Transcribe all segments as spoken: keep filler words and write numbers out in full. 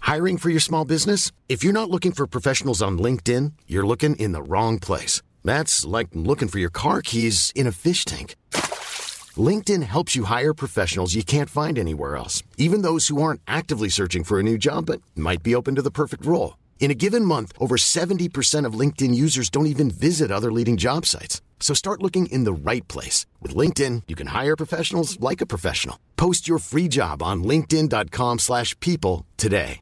Hiring for your small business? If you're not looking for professionals on LinkedIn, you're looking in the wrong place. That's like looking for your car keys in a fish tank. LinkedIn helps you hire professionals you can't find anywhere else, even those who aren't actively searching for a new job but might be open to the perfect role. In a given month, over seventy percent of LinkedIn users don't even visit other leading job sites. So start looking in the right place. With LinkedIn, you can hire professionals like a professional. Post your free job on linkedin.com slash people today.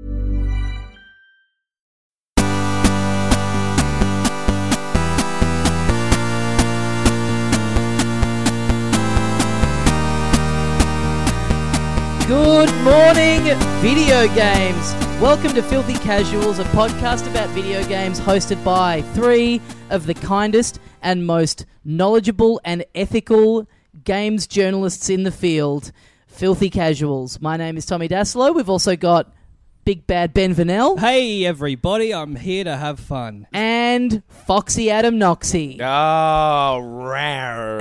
Good morning, video games. Welcome to Filthy Casuals, a podcast about video games hosted by three of the kindest and most knowledgeable and ethical games journalists in the field, Filthy Casuals. My name is Tommy Daslow. We've also got Big Bad Ben Vanel. Hey everybody, I'm here to have fun. And Foxy Adam Noxie. Oh, rare.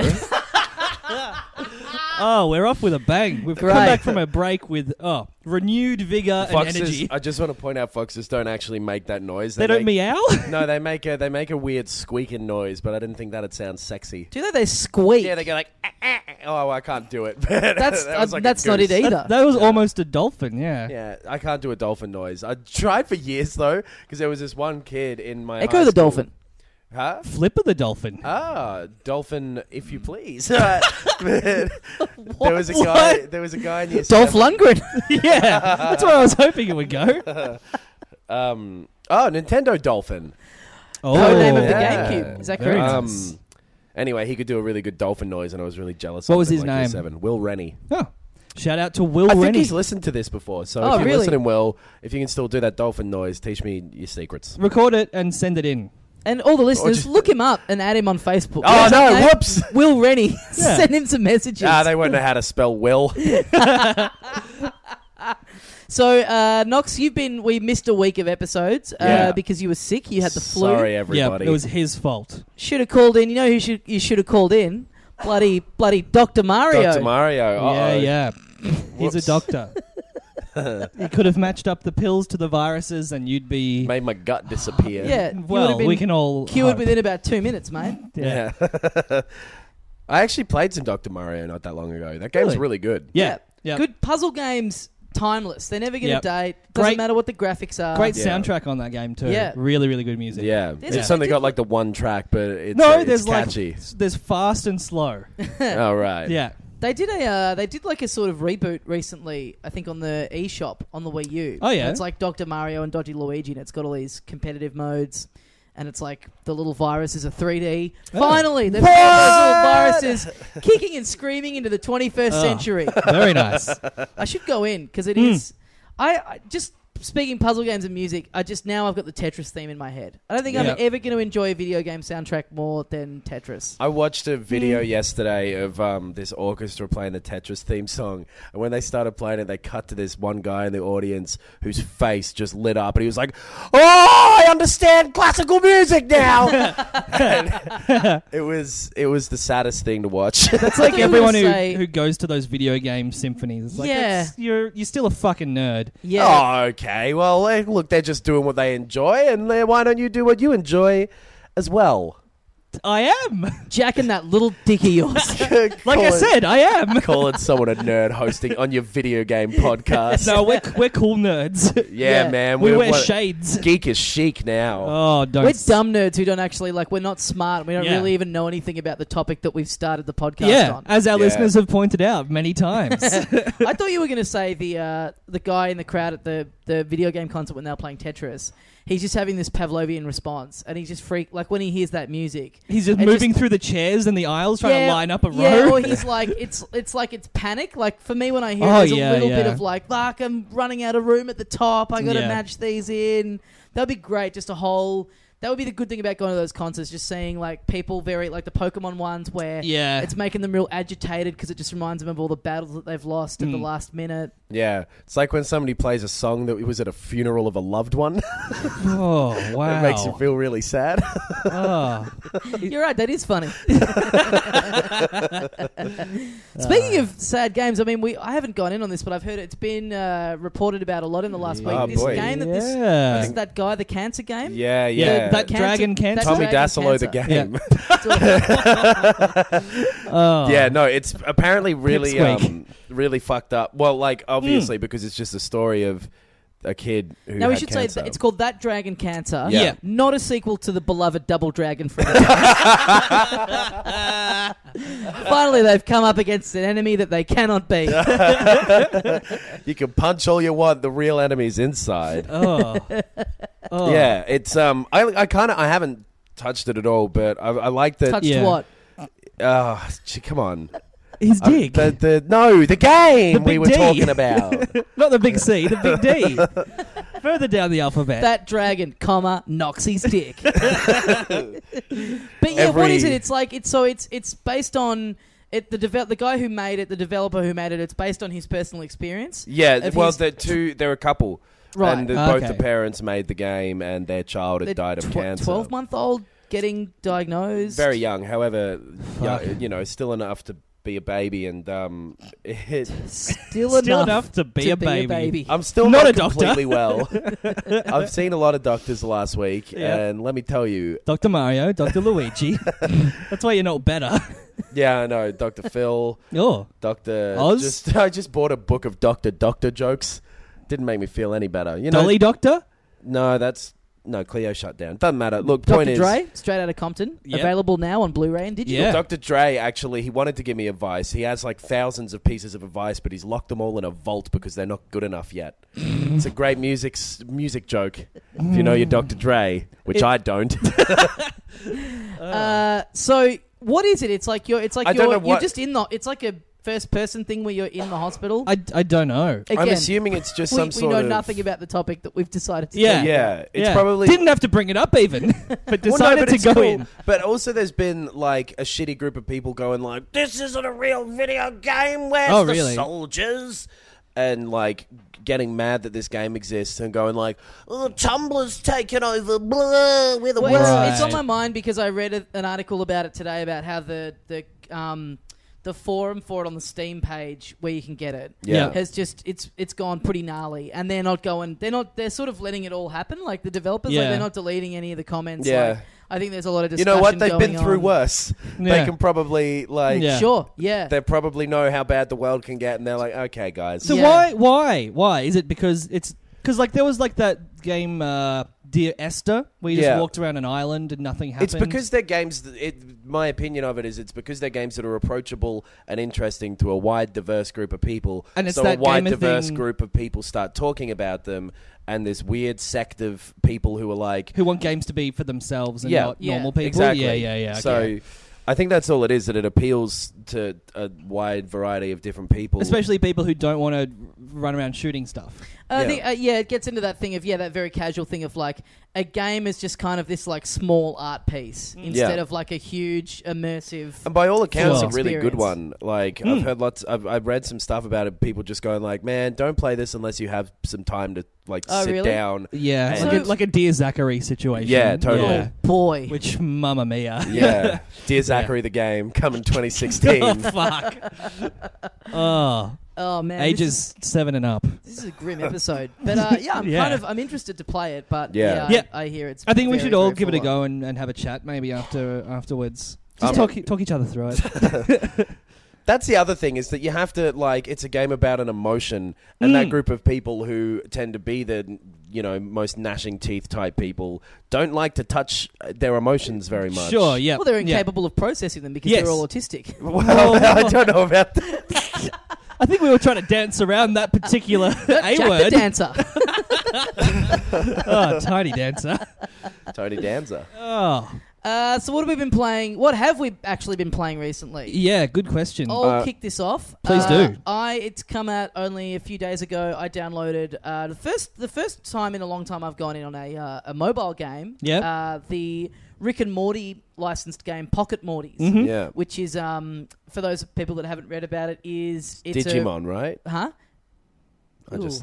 Oh, we're off with a bang. We've Great. come back from a break with oh renewed vigor Foxes, and energy. I just want to point out, foxes don't actually make that noise. They don't make, meow? No, they make a they make a weird squeaking noise, but I didn't think that'd sound sexy. Do you know they squeak? Yeah, they go like, ah, ah, ah. Oh, I can't do it. That's that was uh, like a that's not it goose. either. That, that was almost a dolphin, yeah. Yeah, I can't do a dolphin noise. I tried for years though, because there was this one kid in my Echo high the school- dolphin. Huh? Flipper the dolphin. Ah, dolphin, if you please. there was a guy. There was a guy in year Dolph seven. Lundgren. Yeah, that's where I was hoping it would go. Um, oh, Nintendo Dolphin. Oh, Code name of the yeah. GameCube. Is that Very correct? nice. Um, anyway, he could do a really good dolphin noise, and I was really jealous. What of was him, his like year name? Seven. Will Rennie. Oh, shout out to Will I think Rennie. he's listened to this before, so Oh, if you're really? listening, Will, if you can still do that dolphin noise, teach me your secrets. Record it and send it in. And all the listeners, just- look him up and add him on Facebook. Oh, What's no, his name? whoops. Will Rennie. Yeah. Send him some messages. Ah, they won't know how to spell Will. So, uh, Knox, you've been, we missed a week of episodes uh, Yeah. because you were sick. You had the flu. Sorry, everybody. Yeah, it was his fault. Should have called in. You know who should, you should have called in? Bloody, bloody Doctor Mario. Doctor Mario. Yeah, Uh-oh. yeah. He's a Whoops. doctor. He could have matched up the pills to the viruses and you'd be... Made my gut disappear. Yeah. you would well, have been we can all cured hope. within about two minutes, mate. Yeah. Yeah. I actually played some Doctor Mario not that long ago. That game's Really? really good. Yeah. Yeah. Good puzzle games, timeless. They never get Yep. a date. Doesn't Great- matter what the graphics are. Great Yeah. soundtrack on that game too. Yeah. Really, really good music. Yeah. There's- It's only they got did- like the one track, but it's, No, uh, it's there's catchy. like there's fast and slow. Oh, right. Yeah. They did a, uh, they did like a sort of reboot recently. I think on the eShop on the Wii U. Oh, yeah? And it's like Doctor Mario and Dodgy Luigi, and it's got all these competitive modes. And it's like the little virus is a three D. Oh. Finally, they've got those little viruses kicking and screaming into the twenty-first Oh. century. Very nice. I should go in because it Mm. is. I, I just speaking puzzle games and music. I just now I've got the Tetris theme in my head. I don't think Yeah. I'm ever going to enjoy a video game soundtrack more than Tetris. I watched a video Mm. yesterday of um, this orchestra playing the Tetris theme song, and when they started playing it, they cut to this one guy in the audience whose face just lit up, and he was like, "Oh, I understand classical music now." And it was it was the saddest thing to watch. It's I like thought you were everyone gonna who, say- who goes to those video game symphonies. It's like, Yeah. it's- you're you're still a fucking nerd. Yeah. Oh, okay. Well, eh, look, they're just doing what they enjoy, and eh, why don't you do what you enjoy as well? I am. Jack and that little dick of yours. Like I said, I am. calling someone a nerd hosting on your video game podcast. No, we're we're cool nerds. yeah, Yeah. man. We we're wear what- shades. Geek is chic now. Oh, don't. We're dumb nerds who don't actually, like, we're not smart. We don't Yeah. really even know anything about the topic that we've started the podcast Yeah, on. as our Yeah. listeners have pointed out many times. I thought you were going to say the uh, the guy in the crowd at the, the video game concert when they were playing Tetris. He's just having this Pavlovian response, and he's just freak like when he hears that music. He's just It moving just- through the chairs and the aisles trying to line up a yeah, row. or he's like, it's it's like it's panic. Like for me, when I hear Oh, it, there's yeah, a little bit yeah. of like, like I'm running out of room at the top. I got to Yeah. match these in. That'd be great. Just a whole. That would be the good thing about going to those concerts. Just seeing like people very like the Pokemon ones where Yeah. it's making them real agitated because it just reminds them of all the battles that they've lost at the Mm. last minute. Yeah, it's like when somebody plays a song that was at a funeral of a loved one. Oh, wow. It makes you feel really sad. Oh. You're right, that is funny. Speaking of sad games, I mean, we I haven't gone in on this, but I've heard it's been uh, reported about a lot in the last week. Oh, this boy. game that this Yeah. is that guy, the cancer game. Yeah, Yeah, yeah. that Dragon Cancer. that Tommy Dragon Dassolo, the Cancer. game. Oh. Yeah, no, it's apparently really, Pipsqueak. um, really fucked up. Well, like obviously because it's just a story of a kid who Now we had should cancer. say that it's called That Dragon Cancer. Yeah. Not a sequel to the beloved Double Dragon from Finally, they've come up against an enemy that they cannot beat. You can punch all you want. The real enemy's inside. Oh. Oh. Yeah, it's um. I I kind of I haven't touched it at all, but I, I like that. Touched Yeah. what? Uh, gee, come on. His Uh, dick. the, the no, the game The we big were D. talking about. Not the big C, the big D. Further down the alphabet. That dragon, comma, knocks his dick. But yeah, what Every- is it? It's like it's so it's it's based on it. The devel- the guy who made it, the developer who made it, it's based on his personal experience. Yeah, Of well, his- the two they're a couple, Right. And the, both Okay. the parents made the game, and their child had The died of tw- cancer. Twelve month old getting diagnosed. Very young, however, Fuck. young, you know, still enough to be a baby, and um, it, Still, Still enough, enough to be to a be baby. a baby. I'm still Not not, a doctor. completely well. I've seen a lot of doctors last week, Yeah. and let me tell you, Doctor Mario, Doctor Luigi. That's why you're not better. yeah, I know, Doctor Phil, Oh. Doctor Oz? Just I just bought a book of Doctor Doctor jokes. Didn't make me feel any better. You know, Dolly Doctor? no, that's no Cleo shut down. Doesn't matter. Look, Doctor point is, Dre, straight out of Compton, Yep. available now on Blu-ray and digital. Yeah. Doctor Dre actually, he wanted to give me advice. He has like thousands of pieces of advice, but he's locked them all in a vault because they're not good enough yet. It's a great music s- music joke. If you know your Doctor Dre, which It- I don't. Uh, so what is it? It's like you're. It's like I you're. don't know You're what- just in the. It's like a first person thing where you're in the hospital. I, I don't know. Again, I'm assuming it's just we, some we sort know of nothing about the topic that we've decided to. Yeah. talk Yeah, about. it's Yeah. probably Didn't have to bring it up even, but Well, no, decided but to it's go cool. in. But also, there's been like a shitty group of people going like, "This isn't a real video game. Where's Oh, the really? soldiers?" And like getting mad that this game exists and going like, "Oh, Tumblr's taken over. Blah, we're the Well, worst." it's, it's on Right. my mind because I read a, an article about it today about how the the um the forum for it on the Steam page where you can get it Yeah. has just it's it's gone pretty gnarly, and they're not going they're not they're sort of letting it all happen, like the developers like Yeah. they're not deleting any of the comments. Yeah. Like, I think there's a lot of You discussion know what? They've going been through on. worse. They Yeah. can probably like, Yeah. Sure, yeah. they probably know how bad the world can get, and they're like, "Okay, guys." So Yeah. why, why, why? Is it because it's... Because like there was like that game, uh, Dear Esther, where you just Yeah. walked around an island and nothing happened. It's because they're games. That it, my opinion of it is, it's because they're games that are approachable and interesting to a wide, diverse group of people. And it's so that a wide, gamer diverse thing- group of people start talking about them, and this weird sect of people who are like, Who want games to be for themselves and Yeah. not Yeah. normal people. exactly, Yeah, yeah, yeah. So. okay. I think that's all it is. That it appeals to a wide variety of different people. Especially people who don't want to run around shooting stuff. I Yeah. think, uh, yeah, it gets into that thing of, yeah, that very casual thing of, like, a game is just kind of this, like, small art piece instead Yeah. of, like, a huge, immersive... And by all accounts, Sure. a really good experience. one. Like Mm. I've heard lots. I've, I've read some stuff about it. People just going like, "Man, don't play this unless you have some time to like Oh, sit really? down." Yeah, And- like, a, So- like a Dear Zachary situation. Yeah, totally. Yeah. Boy. Which, mamma mia. Yeah, Dear Zachary, the game coming twenty sixteen. Oh, fuck. Oh, Oh, man. ages seven and up. This is, this is a grim episode. But, uh, yeah, I'm Yeah. kind of... I'm interested to play it, but, Yeah. yeah, Yeah. I, I hear it's I think we very, should all very give it a full go on. and, and have a chat maybe after afterwards. Just Um, talk talk each other through it. That's the other thing is that you have to like. It's a game about an emotion, and that Mm. group of people who tend to be the you know most gnashing teeth type people don't like to touch their emotions very much. Sure, yeah. Well, they're yeah. incapable of processing them because Yes. they're all autistic. Well, I don't know about that. I think we were trying to dance around that particular A Jack the word. Dancer. Oh, tiny dancer. Tony Danza. Oh, Uh, so what have we been playing? What have we actually been playing recently? yeah. Good question. I'll Uh, kick this off. Please Uh, do. I it's come out only a few days ago. I downloaded uh, the first the first time in a long time I've gone in on a uh, a mobile game. Yep. Uh, the Rick and Morty licensed game Pocket Mortys, Mhm. Yeah. which is um for those people that haven't read about it is it's Digimon, right? A, huh? I just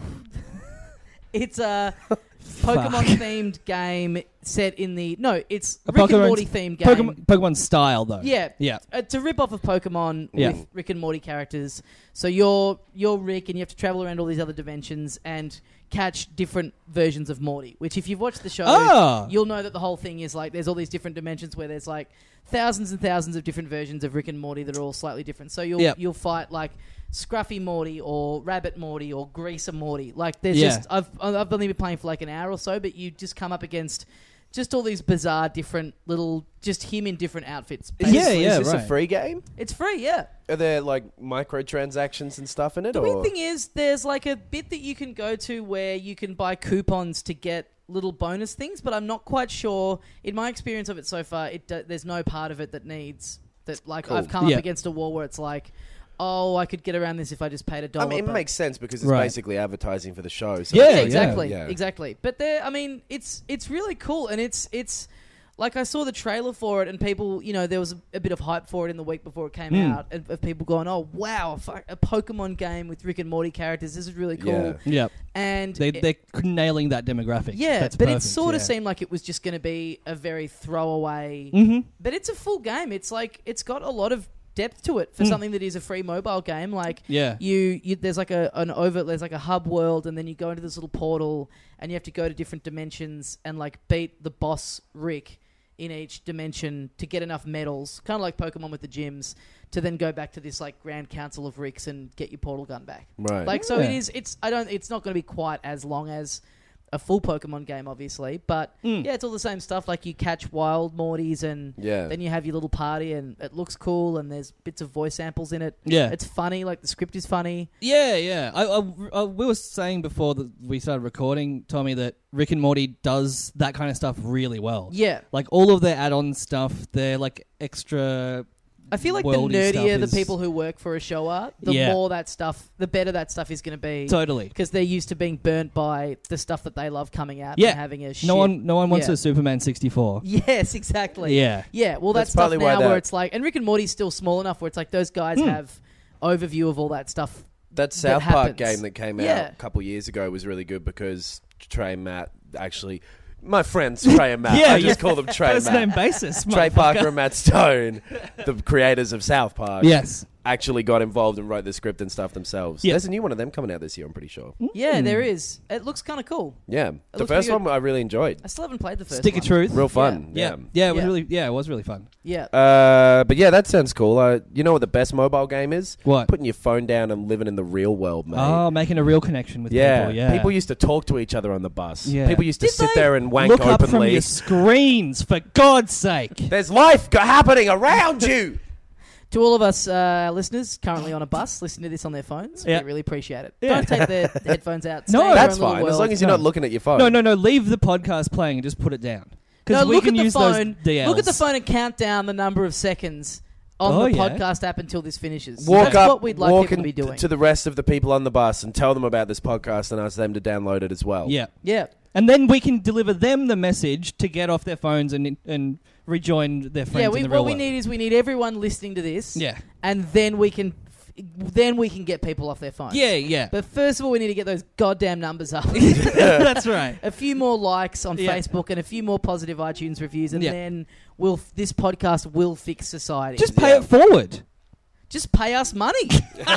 It's a Pokemon-themed game set in the... No, it's A Rick and Pokemon- Morty-themed game. Pokemon, Pokemon style, though. Yeah. Yeah. It's a rip-off of Pokemon Yeah. with Rick and Morty characters. So you're you're Rick and you have to travel around all these other dimensions and catch different versions of Morty, which if you've watched the show, Oh. you'll know that the whole thing is like there's all these different dimensions where there's like thousands and thousands of different versions of Rick and Morty that are all slightly different. So you'll Yep. you'll fight like Scruffy Morty or Rabbit Morty or Greaser Morty. Like there's Yeah. just I've I've only been playing for like an hour or so, but you just come up against just all these bizarre different little just him in different outfits. Is Yeah, this, yeah, is this right. a free game? It's free, yeah. Are there like microtransactions and stuff in it? The or? weird thing is, there's like a bit that you can go to where you can buy coupons to get little bonus things, but I'm not quite sure. In my experience of it so far, it do, there's no part of it that needs that. Like Cool. I've come Yeah. up against a wall where it's like, oh, I could get around this if I just paid a dollar. I mean, it but- makes sense because it's Right. basically advertising for the show. So Yeah, it's yeah, like- exactly, yeah. exactly. But there, I mean, it's it's really cool, and it's it's like I saw the trailer for it, and people, you know, there was a, a bit of hype for it in the week before it came Mm. out, of, of people going, "Oh, wow, fuck, a Pokemon game with Rick and Morty characters. This is really cool." Yeah. Yep. And They, it- they're nailing that demographic. yeah, That's but it perfect, sort of yeah. seemed like it was just going to be a very throwaway. Mm-hmm. But it's a full game. It's like it's got a lot of depth to it for Mm. something that is a free mobile game. Like Yeah. you, you there's like a an over there's like a hub world, and then you go into this little portal, and you have to go to different dimensions and like beat the boss Rick in each dimension to get enough medals, kind of like Pokemon with the gyms, to then go back to this like Grand Council of Ricks and get your portal gun back. Right. Like so, Yeah. it is. It's I don't. It's not going to be quite as long as a full Pokemon game, obviously, but Mm. yeah, it's all the same stuff. Like you catch wild Mortys, and Yeah. then you have your little party, and it looks cool, and there's bits of voice samples in it. Yeah. It's funny. Like the script is funny. Yeah, yeah. I, I, I, we were saying before that we started recording, Tommy, that Rick and Morty does that kind of stuff really well. Yeah, Like all of their add-on stuff, they're like extra. I feel like the worldy stuff nerdier the is- people who work for a show are, the Yeah. more that stuff, the better that stuff is going to be. Totally. Because they're used to being burnt by the stuff that they love coming out Yeah. and having a shit. No one, no one wants Yeah. a Superman sixty-four. Yes, exactly. Yeah. Yeah, well, That's that's, stuff partly why now that- where it's like, and Rick and Morty's still small enough where it's like those guys Hmm. have overview of all that stuff. That South that Park happens. game that came out Yeah. a couple years ago was really good because Trey and Matt actually... My friends, Trey and Matt. Yeah, I just yeah. call them Trey and First Matt. name basis. Trey motherfucker. Parker and Matt Stone, the creators of South Park, Yes. actually got involved and wrote the script and stuff themselves. Yeah. There's a new one of them coming out this year, I'm pretty sure. Yeah, Hmm. there is. It looks kind of cool. Yeah. The looks first pretty one I really enjoyed. I still haven't played the first Stick one. of truth. Real fun. Yeah. Yeah. Yeah. It was Yeah. really. Yeah, it was really fun. Yeah. Uh, but yeah, that sounds cool. Uh, you know what the best mobile game is? What? Putting your phone down and living in the real world, mate. Oh, making a real connection with yeah. people. Yeah. People used to talk to each other on the bus. Yeah. People used to Did sit they? there and wank Look up from openly. your screens, for God's sake. There's life go- happening around you. To all of us uh, listeners currently on a bus listening to this on their phones, Yeah. we really appreciate it. Yeah. Don't take the headphones out. No, Stay in your That's own little fine, as world. long as you're No. not looking at your phone. No, no, no. Leave the podcast playing and just put it down. Because No, we look can at the use phone. those D Ls. Look at the phone and count down the number of seconds on Oh, the yeah. podcast app until this finishes. Walk That's up, what we'd like walk people to be in- doing. to the rest of the people on the bus and tell them about this podcast and ask them to download it as well. Yeah. yeah. And then we can deliver them the message to get off their phones and and rejoin their friends Yeah, we, in the what real we world. need is we need everyone listening to this. Yeah. And then we can then we can get people off their phones. Yeah, yeah. But first of all, we need to get those goddamn numbers up. That's right. A few more likes on Yeah. Facebook and a few more positive iTunes reviews, and Yeah. then we'll this podcast will fix society. Just pay Yeah. it forward. Just pay us money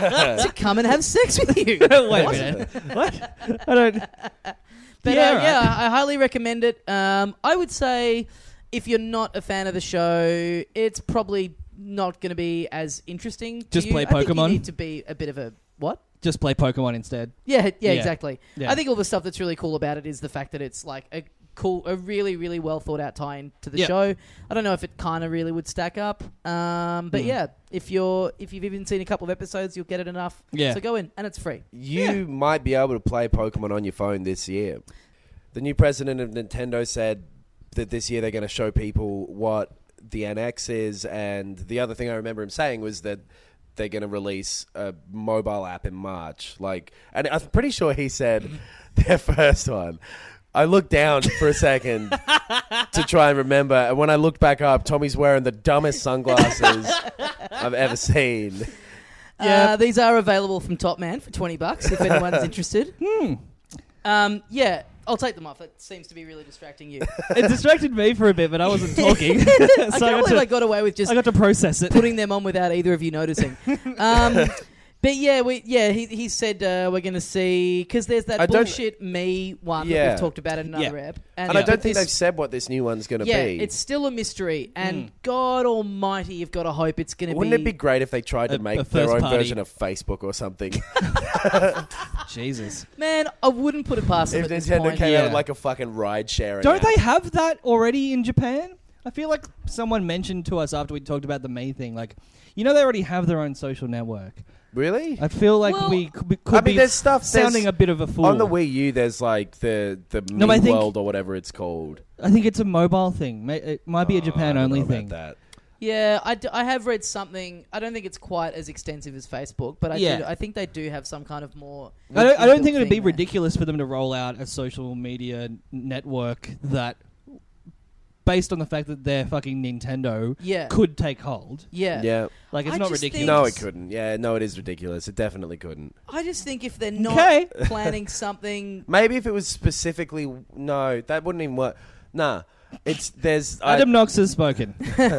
to come and have sex with you. Wait a What? minute. What? I don't. But Yeah, uh, right. yeah, I highly recommend it. Um, I would say if you're not a fan of the show, it's probably not going to be as interesting. To Just you. play I think you Pokemon? need to be a bit of a what? Just play Pokemon instead. Yeah, yeah, Yeah. exactly. Yeah. I think all the stuff that's really cool about it is the fact that it's like a cool, a really, really well thought out tie-in to the Yeah. show. I don't know if it kind of really would stack up, um, but Mm. yeah, if you're if you've even seen a couple of episodes, you'll get it enough. Yeah. So go in, and it's free. You Yeah. might be able to play Pokemon on your phone this year. The new president of Nintendo said that this year they're going to show people what the N X is, and the other thing I remember him saying was that they're going to release a mobile app in March. Like, and I'm pretty sure he said their first one. I looked down for a second to try and remember, and when I looked back up, Tommy's wearing the dumbest sunglasses I've ever seen. Uh, these are available from Top Man for twenty bucks if anyone's interested. Hmm. Um, yeah, I'll take them off. That seems to be really distracting you. It distracted me for a bit, but I wasn't talking. so I I can't got believe to, I got away with just I got to process it. putting them on without either of you noticing. Um, but yeah, we yeah he he said uh, we're going to see because there's that I don't- bullshit me one that Yeah. we've talked about in another Yeah. ep, And I but don't think this- they've said what this new one's going to Yeah, be. it's still a mystery, and Mm. God Almighty, you've got to hope it's going to be. Wouldn't it be great if they tried to A- make a their first own party. version of Facebook or something? Jesus. Man, I wouldn't put it past them If at this Nintendo point. came Yeah. out with like a fucking ride sharing. Don't app. they have that already in Japan? I feel like someone mentioned to us after we talked about the Mii thing, like, you know, they already have their own social network. Really? I feel like Well, we could, be- could I mean, be there's stuff sounding there's, a bit of a fool. on the Wii U. There's like the the No, Mii but I think- World or whatever it's called. I think it's a mobile thing. May- It might be a Oh, I Japan don't only know about thing. That. Yeah, I, d- I have read something. I don't think it's quite as extensive as Facebook, but I Yeah. do, I think they do have some kind of more. I don't, I don't think inbuilt it would be thing there. ridiculous for them to roll out a social media n- network that, based on the fact that they're fucking Nintendo, Yeah, could take hold. yeah. Yeah. Like, it's I not just ridiculous. think- No, it couldn't. Yeah, no, it is ridiculous. It definitely couldn't. I just think if they're not Okay. planning something, Maybe if it was specifically no, that wouldn't even work. Nah, it's there's. I, Adam Knox has spoken.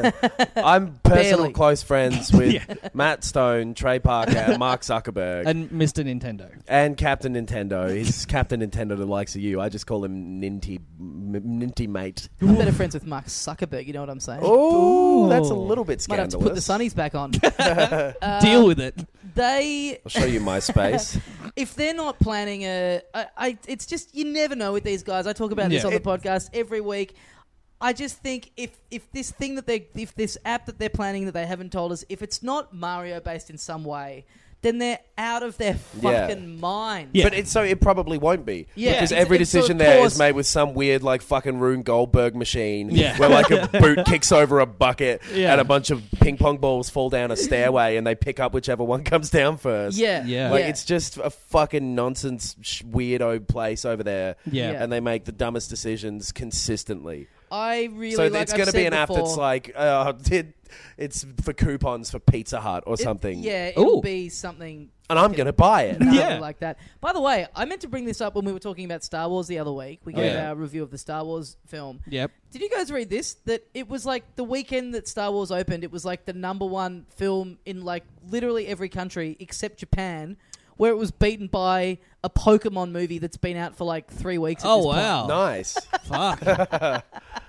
I'm personal Barely. close friends with Yeah. Matt Stone, Trey Parker, and Mark Zuckerberg, and, And Mister Nintendo. Captain Nintendo. He's Captain Nintendo, the likes of you. I just call him Ninty, M- Ninty mate. I'm better friends with Mark Zuckerberg. You know what I'm saying? Oh, Ooh. that's a little bit Might have scandalous. to put the sunnies back on. Uh, Deal with it. They, I'll show you my space. if they're not planning a, I, I, it's just you never know with these guys. I talk about this Yeah. on the podcast every week. I just think if if this thing that they if this app that they're planning that they haven't told us, if it's not Mario based in some way, then they're out of their Yeah. fucking mind. Yeah. But it's so it probably won't be. Yeah. Because It's- every it's- so decision of there course- is made with some weird like fucking Rune Goldberg machine Yeah. where like a boot kicks over a bucket Yeah. and a bunch of ping pong balls fall down a stairway and they pick up whichever one comes down first. Yeah, Yeah. Like it's just a fucking nonsense sh- weirdo place over there. Yeah. Yeah. And they make the dumbest decisions consistently. I really so like it's I've going to be said an app before, that's like uh, it, it's for coupons for Pizza Hut or it- something. yeah, it'll Ooh. be something. And I'm going to buy it. gnarly Yeah. like that. By the way, I meant to bring this up when we were talking about Star Wars the other week. We Oh, gave yeah. our review of the Star Wars film. Yep. Did you guys read this? That it was like the weekend that Star Wars opened, it was like the number one film in like literally every country except Japan, where it was beaten by a Pokemon movie that's been out for like three weeks. At Oh, this point. wow. Nice. Fuck.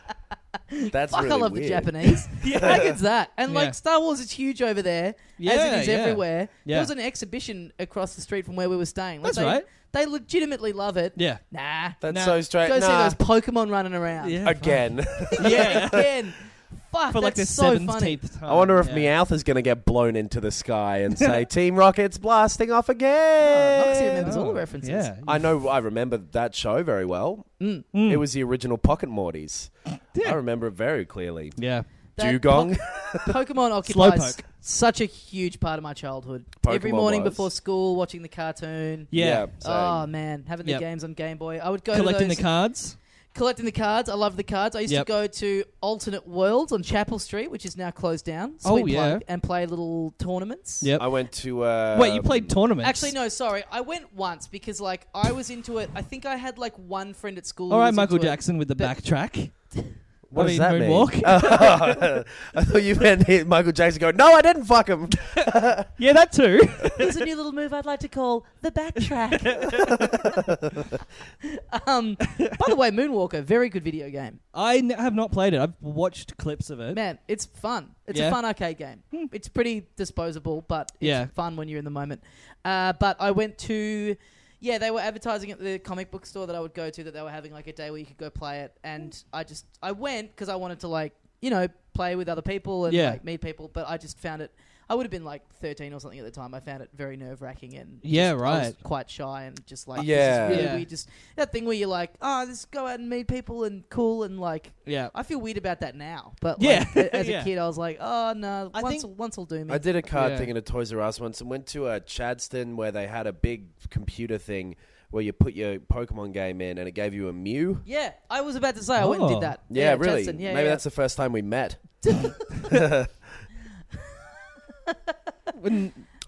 That's Fuck, really I love weird. the Japanese. Like it's that. And Yeah. like Star Wars is huge over there, as Yeah, it is yeah. everywhere. Yeah. There was an exhibition across the street from where we were staying. Like That's they, right. They legitimately love it. Yeah. Nah. That's Nah. so straight. Go see Nah. those Pokemon running around. Yeah. Again. Yeah, again. Fuck, For like the that's so funny. seventeenth time. I wonder if yeah. Meowth is going to get blown into the sky and say, Team Rocket's blasting off Oh, again. Noxie remembers all Oh, the references. Yeah. I know, I remember that show very well. Mm. Mm. It was the original Pocket Mortys. I remember it very clearly. Yeah. That Dugong. Po- Pokemon occupies Slowpoke. such a huge part of my childhood. Pokemon Every morning was. before school, watching the cartoon. Yeah. same. Oh man, having the Yep. games on Game Boy. I would go Collecting to the those, cards. collecting the cards. I loved the cards. I used Yep. to go to Alternate Worlds on Chapel Street, which is now closed down. Oh, Sweet yeah. plug, and play little tournaments. Yep. I went to. Uh, Wait, you played tournaments? Actually, no, sorry. I went once because, like, I was into it. I think I had like one friend at school. All who right, was Michael into it. Jackson with the But- backtrack. What I does mean, that mean? moonwalk? Oh, I thought you meant hit Michael Jackson going, no, I didn't fuck him. Yeah, that too. There's a new little move I'd like to call the backtrack. um, by the way, Moonwalker, very good video game. I n- have not played it. I've watched clips of it. Man, it's fun. It's Yeah. a fun arcade game. It's pretty disposable, but it's Yeah. fun when you're in the moment. Uh, but I went to, yeah, they were advertising at the comic book store that I would go to that they were having like a day where you could go play it, and I just I went because I wanted to like you know play with other people and Yeah. like meet people, but I just found it. I would have been like thirteen or something at the time. I found it very nerve wracking and Yeah, just- I was right. quite shy and just like Yeah. this is really Yeah. weird. Just that thing where you're like, oh, let's go out and meet people and cool and like. Yeah. I feel weird about that now, but Yeah. like, as Yeah. a kid, I was like, "Oh no, I once, think- once will do me." I did a card Yeah. thing in a Toys R Us once and went to a Chadston where they had a big computer thing where you put your Pokemon game in and it gave you a Mew. Yeah, I was about to say I went and Oh. did that. Yeah, really. Judson, yeah, Maybe yeah. that's the first time we met. When-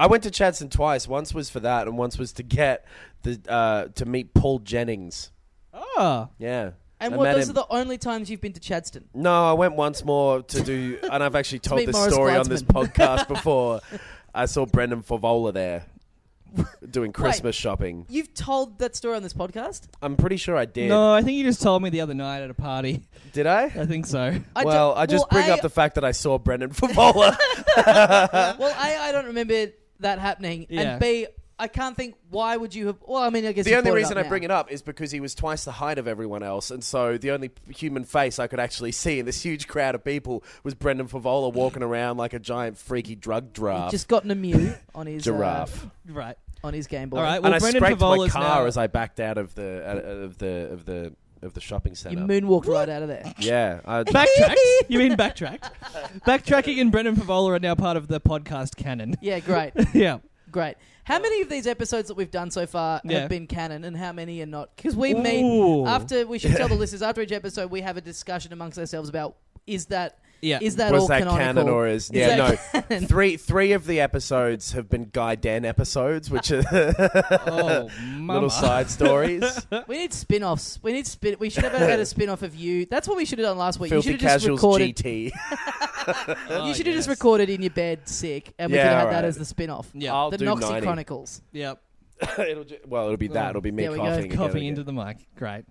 I went to Chadstone twice. Once was for that, and once was to get the uh, to meet Paul Jennings. Oh. Yeah. And I what? met Those him. are the only times you've been to Chadstone. No, I went once more to do, and I've actually told meet this Morris story on this Gleitzman. podcast before. I saw Brendan Favola there doing Christmas shopping. You've told that story on this podcast? I'm pretty sure I did. No, I think you just told me the other night at a party. Did I? I think so. I well, don't- I just well, bring I- up the fact that I saw Brendan Favola. Well, A, I don't remember that happening. Yeah. And B, I can't think, why would you have... Well, I mean, I guess The you only brought it reason up I bring now. it up is because he was twice the height of everyone else, and so the only human face I could actually see in this huge crowd of people was Brendan Favola walking around like a giant freaky drug giraffe. Just gotten a Mew on his... uh, giraffe. Right. on his Game Boy. All right. Well, and I Brendan scraped my Favola's car now- as I backed out of the uh, of the of the of the shopping You centre. moonwalked right out of there. Yeah, I, Backtracked? You mean backtracked? Backtracking and Brendan Favola are now part of the podcast canon. Yeah, great. Yeah. Great. How many of these episodes that we've done so far Yeah. have been canon and how many are not? Because we Ooh. meet, after, we should tell the listeners, after each episode, we have a discussion amongst ourselves about, is that... Yeah. Is that was all that canonical? canon or is, Is yeah that no three three of the episodes have been Guy Den episodes, which are Oh, mama. little side stories. We need spin-offs. We need spin. We should have had a spin-off of you. That's what we should have done last week. Filthy you should have just Casuals recorded. G T. Oh, You should have yes. just recorded in your bed, sick, and we Yeah, could have had alright. that as the spin-off. Yeah. I'll the do Noxy ninety. Chronicles. Yep. it'll ju- well, it'll be that. It'll be me There we go. coughing. again Coughing and into again. the mic. Great.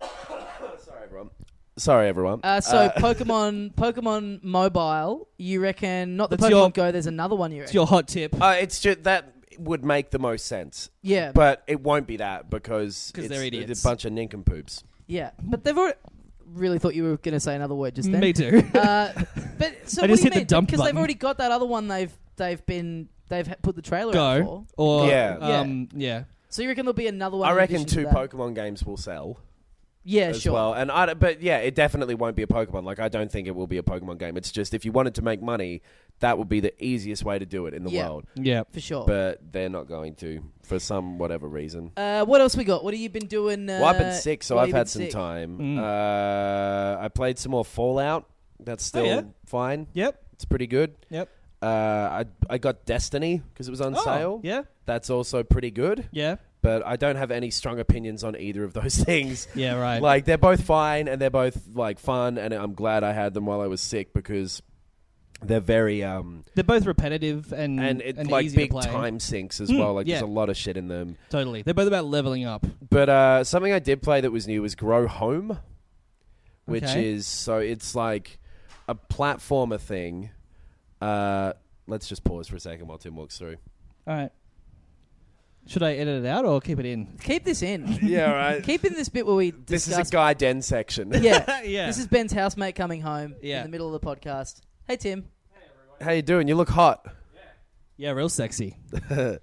Sorry, everyone. Sorry, everyone. Uh, so Pokemon, Pokemon Mobile. You reckon not the That's Pokemon your- Go? There's another one. You It's reckon? your hot tip. Uh, it's just that would make the most sense, yeah, but it won't be that because 'Cause it's, they're it's idiots. a bunch of nincompoops. yeah. But they've already. Really thought you were going to say another word just then. Me too. Uh, but so I what just do you hit the mean? dump Because they've button. already got that other one. They've they've been they've ha- put the trailer out for. Go. Or, Yeah. um, yeah. So you reckon there'll be another one? I in reckon addition two to that? Pokemon games will sell Yeah, as sure. well, and I don't- but yeah, it definitely won't be a Pokemon. Like I don't think it will be a Pokemon game. It's just if you wanted to make money, that would be the easiest way to do it in the Yeah. world. Yeah. For sure. But they're not going to for some whatever reason. uh, what else we got? What have you been doing? Uh, Well, I've been sick, so while I've you've had been some sick? time. Mm. Uh, I played some more Fallout. That's still yeah? fine. Yep. It's pretty good. Yep. Uh, I I got Destiny because it was on Oh, sale. Yeah. That's also pretty good. Yeah. But I don't have any strong opinions on either of those things. Yeah, right. Like they're both fine and they're both like fun, and I'm glad I had them while I was sick because they're very um They're both repetitive and and it's and like easy big to play. time sinks as Mm, well. Like yeah. there's a lot of shit in them. Totally. They're both about leveling up. But uh, something I did play that was new was Grow Home, which Okay. is so it's like a platformer thing. Uh, let's just pause for a second while Tim walks through. All right. Should I edit it out or keep it in? Keep this in. Yeah, right. Keep in this bit where we This discuss. is a Guy Den section. Yeah, Yeah. This is Ben's housemate coming home Yeah. in the middle of the podcast. Hey Tim. How you doing? You look hot. Yeah, real sexy. Do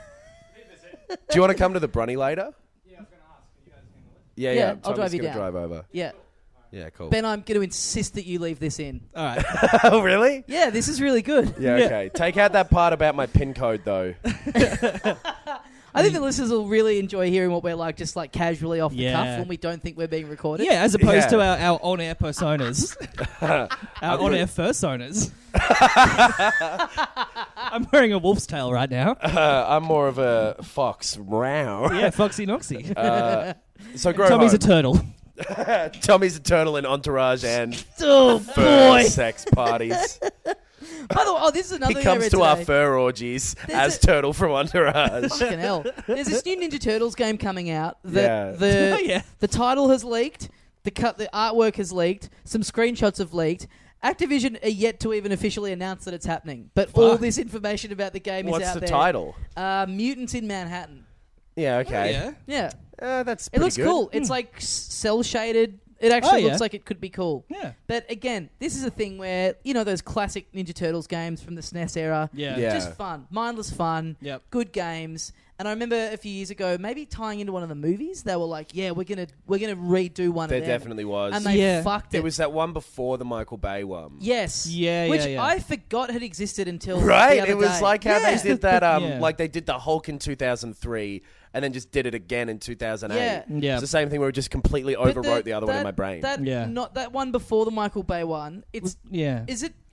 you want to come to the Brunny later? Yeah, I was going to ask. You guys handle it? Yeah, Yeah, yeah. I'll Tommy's drive you gonna down. drive over. Yeah, Yeah, cool. Ben, I'm going to insist that you leave this in. All right. Oh, really? Yeah, this is really good. Yeah, Yeah. okay. Take out that part about my pin code, though. I think the listeners will really enjoy hearing what we're like, just like casually off the Yeah. cuff when we don't think we're being recorded. Yeah, as opposed Yeah. to our, our on-air personas. our on-air fursonas. I'm wearing a wolf's tail right now. Uh, I'm more of a fox. Row. Yeah, Foxy Noxy. Uh, so grow Tommy's a home. turtle. Tommy's a turtle in Entourage and Oh fur boy! sex parties. By the way, oh, this is another He thing I comes read to our today. fur orgies There's as a- Turtle from Entourage. Fucking hell! There's this new Ninja Turtles game coming out. That Yeah. the Oh, yeah. the title has leaked. The cut, the artwork has leaked. Some screenshots have leaked. Activision are yet to even officially announce that it's happening. But all Fuck. this information about the game is What's out the there. title? Uh, Mutants in Manhattan. Yeah, okay. Yeah. Yeah, Uh, that's it pretty looks good. cool. It's like cell shaded. It actually Oh, yeah. looks like it could be cool. Yeah. But again, this is a thing where, you know, those classic Ninja Turtles games from the S N E S era. Yeah. Yeah. Just fun. Mindless fun. Yep. Good games. And I remember a few years ago, maybe tying into one of the movies, they were like, yeah, we're going to we're gonna redo one There of them. definitely was. And they Yeah. fucked it. There was that one before the Michael Bay one. Yes. Yeah, Which yeah, yeah. I forgot had existed until the Right? other It was day. like how Yeah. they did that, um, Yeah. like they did the Hulk in two thousand three and then just did it again in two thousand eight. Yeah. Yeah. It's the same thing where it just completely But overwrote the, other one in that- my brain. That, Yeah. not, that one before the Michael Bay one, it's Yeah. is it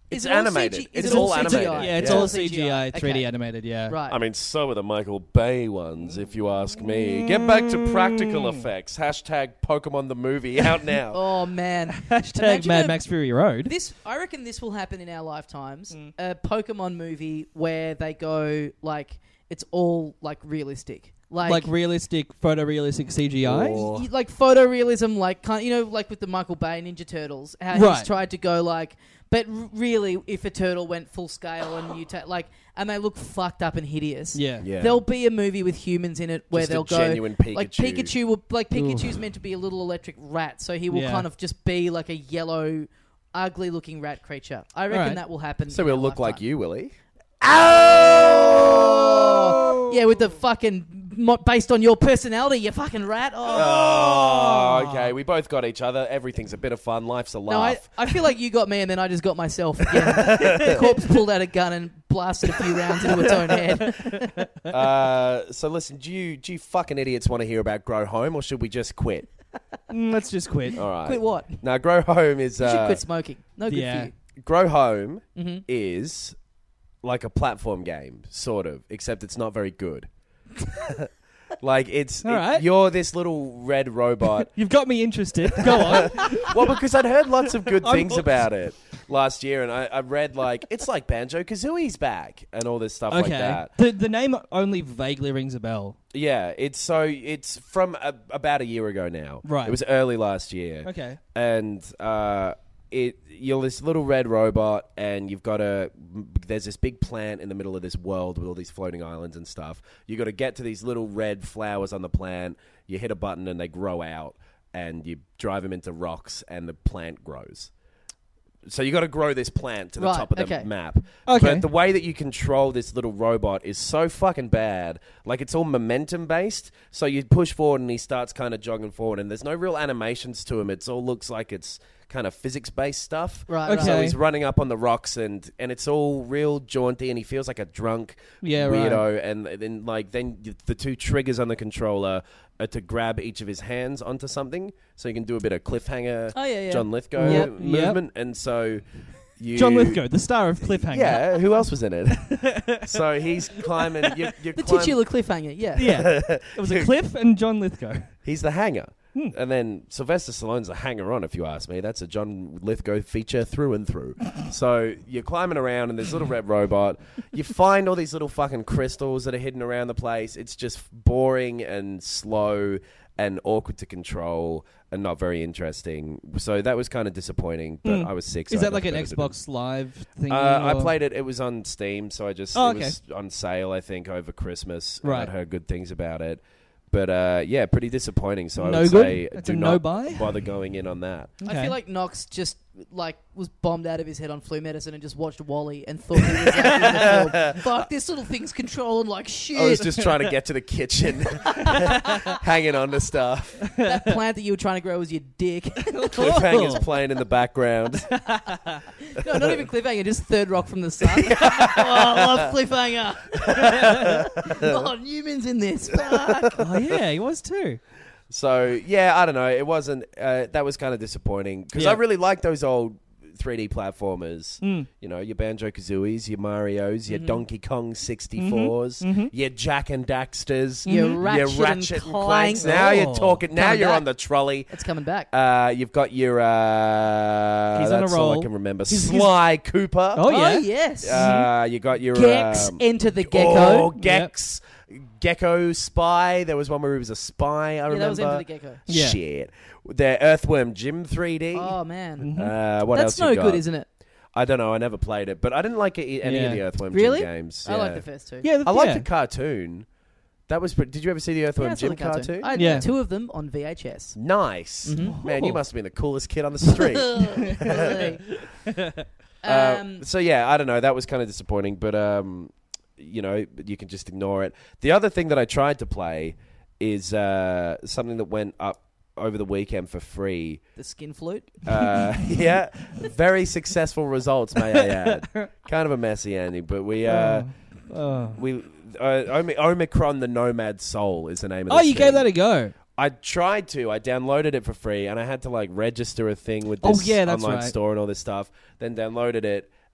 It's it all animated. C G? Is It's it all C G I? animated. Yeah, it's Yeah. all C G I, three D Okay. animated. Yeah. Right. I mean, so are the Michael Bay ones, if you ask me. Get back to practical effects. Hashtag Pokemon the movie out now. Oh man. Hashtag Imagine Mad a- Max Fury Road. This, I reckon, this will happen in our lifetimes. Mm. A Pokemon movie where they go like it's all like realistic, like, Like realistic, photorealistic C G I. Or- y- like photorealism, like kind, you know, like with the Michael Bay Ninja Turtles, how Right. he's tried to go like. But r- really, if a turtle went full scale and you ta- like, and they look fucked up and hideous, Yeah. Yeah. there'll be a movie with humans in it where Just a they'll go genuine like Pikachu. Pikachu will like Pikachu's meant to be a little electric rat, so he will Yeah. kind of just be like a yellow, ugly looking rat creature. I reckon Alright. that will happen. So in we'll our look like lifetime. you, Willie. Oh! Yeah, with the fucking mo- based on your personality, you fucking rat. Oh. Oh, okay. We both got each other. Everything's a bit of fun. Life's a No, I, laugh. I feel like you got me, and then I just got myself again. The corpse pulled out a gun and blasted a few rounds into its own head. uh, so listen, do you do you fucking idiots want to hear about Grow Home, or should we just quit? Mm, let's just quit. All right. Quit what? Now, Grow Home is You should uh, quit smoking. No good yeah. for you. Grow Home Mhm. is like a platform game, sort of, except it's not very good. Like it's All it- right. you're this little red robot. You've got me interested. Go on. Well, because I'd heard lots of good I'm things hooked. about it last year, and I, I read like it's like Banjo-Kazooie's back and all this stuff like Okay. that. The the name only vaguely rings a bell. Yeah, it's so it's from a, about a year ago now. Right. It was early last year. Okay. And uh, it you're this little red robot, and you've got a there's this big plant in the middle of this world with all these floating islands and stuff. You got to get to these little red flowers on the plant. You hit a button, and they grow out, and you drive them into rocks, and the plant grows. So you got to grow this plant to the Right, top of the okay. map. Okay. But the way that you control this little robot is so fucking bad. Like, it's all momentum based. So you push forward and he starts kind of jogging forward, and there's no real animations to him. It all looks like it's kind of physics based stuff. Right, Okay. right. So he's running up on the rocks, and, and it's all real jaunty, and he feels like a drunk Yeah, right. weirdo. And then like then the two triggers on the controller are to grab each of his hands onto something, so you can do a bit of cliffhanger, Oh, yeah, yeah. John Lithgow Yep. movement, and so you John Lithgow, the star of Cliffhanger. yeah, who else was in it? So he's climbing. You're, you're The climb- titular cliffhanger, yeah. Yeah. It was a Cliff and John Lithgow. He's the hanger. Hmm. And then Sylvester Stallone's a hanger-on, if you ask me. That's a John Lithgow feature through and through. So you're climbing around in this little red robot. You find all these little fucking crystals that are hidden around the place. It's just boring and slow and awkward to control and not very interesting. So that was kind of disappointing, but Hmm. I was sick. Is so I that like an never played it. Xbox Live thing? Uh, I played it. It was on Steam, so I just Oh, it okay. was on sale. I think over Christmas. and Right. I'd heard good things about it, but uh, yeah, pretty disappointing. So I No would good? say That's do a not no buy? bother going in on that. I Okay. feel like Knox just like was bombed out of his head on flu medicine and just watched Wall-E and thought he was like, in the film. Fuck, this little thing's controlling like shit. I was just trying to get to the kitchen, hanging on to stuff. That plant that you were trying to grow was your dick. Cliffhanger's playing in the background. No, not even cliffhanger, just Third Rock from the Sun. Oh, I love cliffhanger. Oh, Newman's in this. Fuck. Oh, yeah, he was too. So yeah, I don't know. It wasn't. Uh, that was kind of disappointing because Yeah. I really liked those old three D platformers. Mm. You know, your Banjo-Kazooies, your Marios, your Mhm. Donkey Kong sixty-fours, Mhm. your Jack and Daxters, Your Mhm. Ratchet, your Ratchet and and Clank. Clanks. Now Oh. you're talking. Now Coming you're back. on the trolley. It's coming back. Uh, you've got your. Uh, He's on a that's all I roll. can remember. He's- Sly Cooper. Oh, yeah. Oh, yes. Uh, you got your Gex, um, Enter the Oh, Gecko. Gex, Gecko Spy. There was one where he was a spy. I yeah, remember. that was Enter the Gecko. Yeah. Shit. The Earthworm Jim three D. Oh, man. Mhm. Uh, what That's else? you no got? good, isn't it? I don't know. I never played it, but I didn't like it, any Yeah. of the Earthworm Really? Jim games. I like Yeah. the first two. Yeah, I liked yeah. the cartoon. That was. pre- Did you ever see the Earthworm Yeah, I saw Jim the cartoon. cartoon? I had Yeah. two of them on V H S. Nice. Mhm. Man, you Oh. must have been the coolest kid on the street. Uh, um, so yeah, I don't know. That was kind of disappointing, but um, you know, you can just ignore it. The other thing that I tried to play is uh, something that went up over the weekend for free. the skin flute. Uh, yeah, very successful results, may I add. Kind of a messy ending, but we uh, Oh. we uh, Omi- Omicron the Nomad Soul is the name of. Oh, this you thing. gave that a go. I tried to. I downloaded it for free, and I had to like register a thing with Oh, this yeah, that's online right. store and all this stuff. Then downloaded it,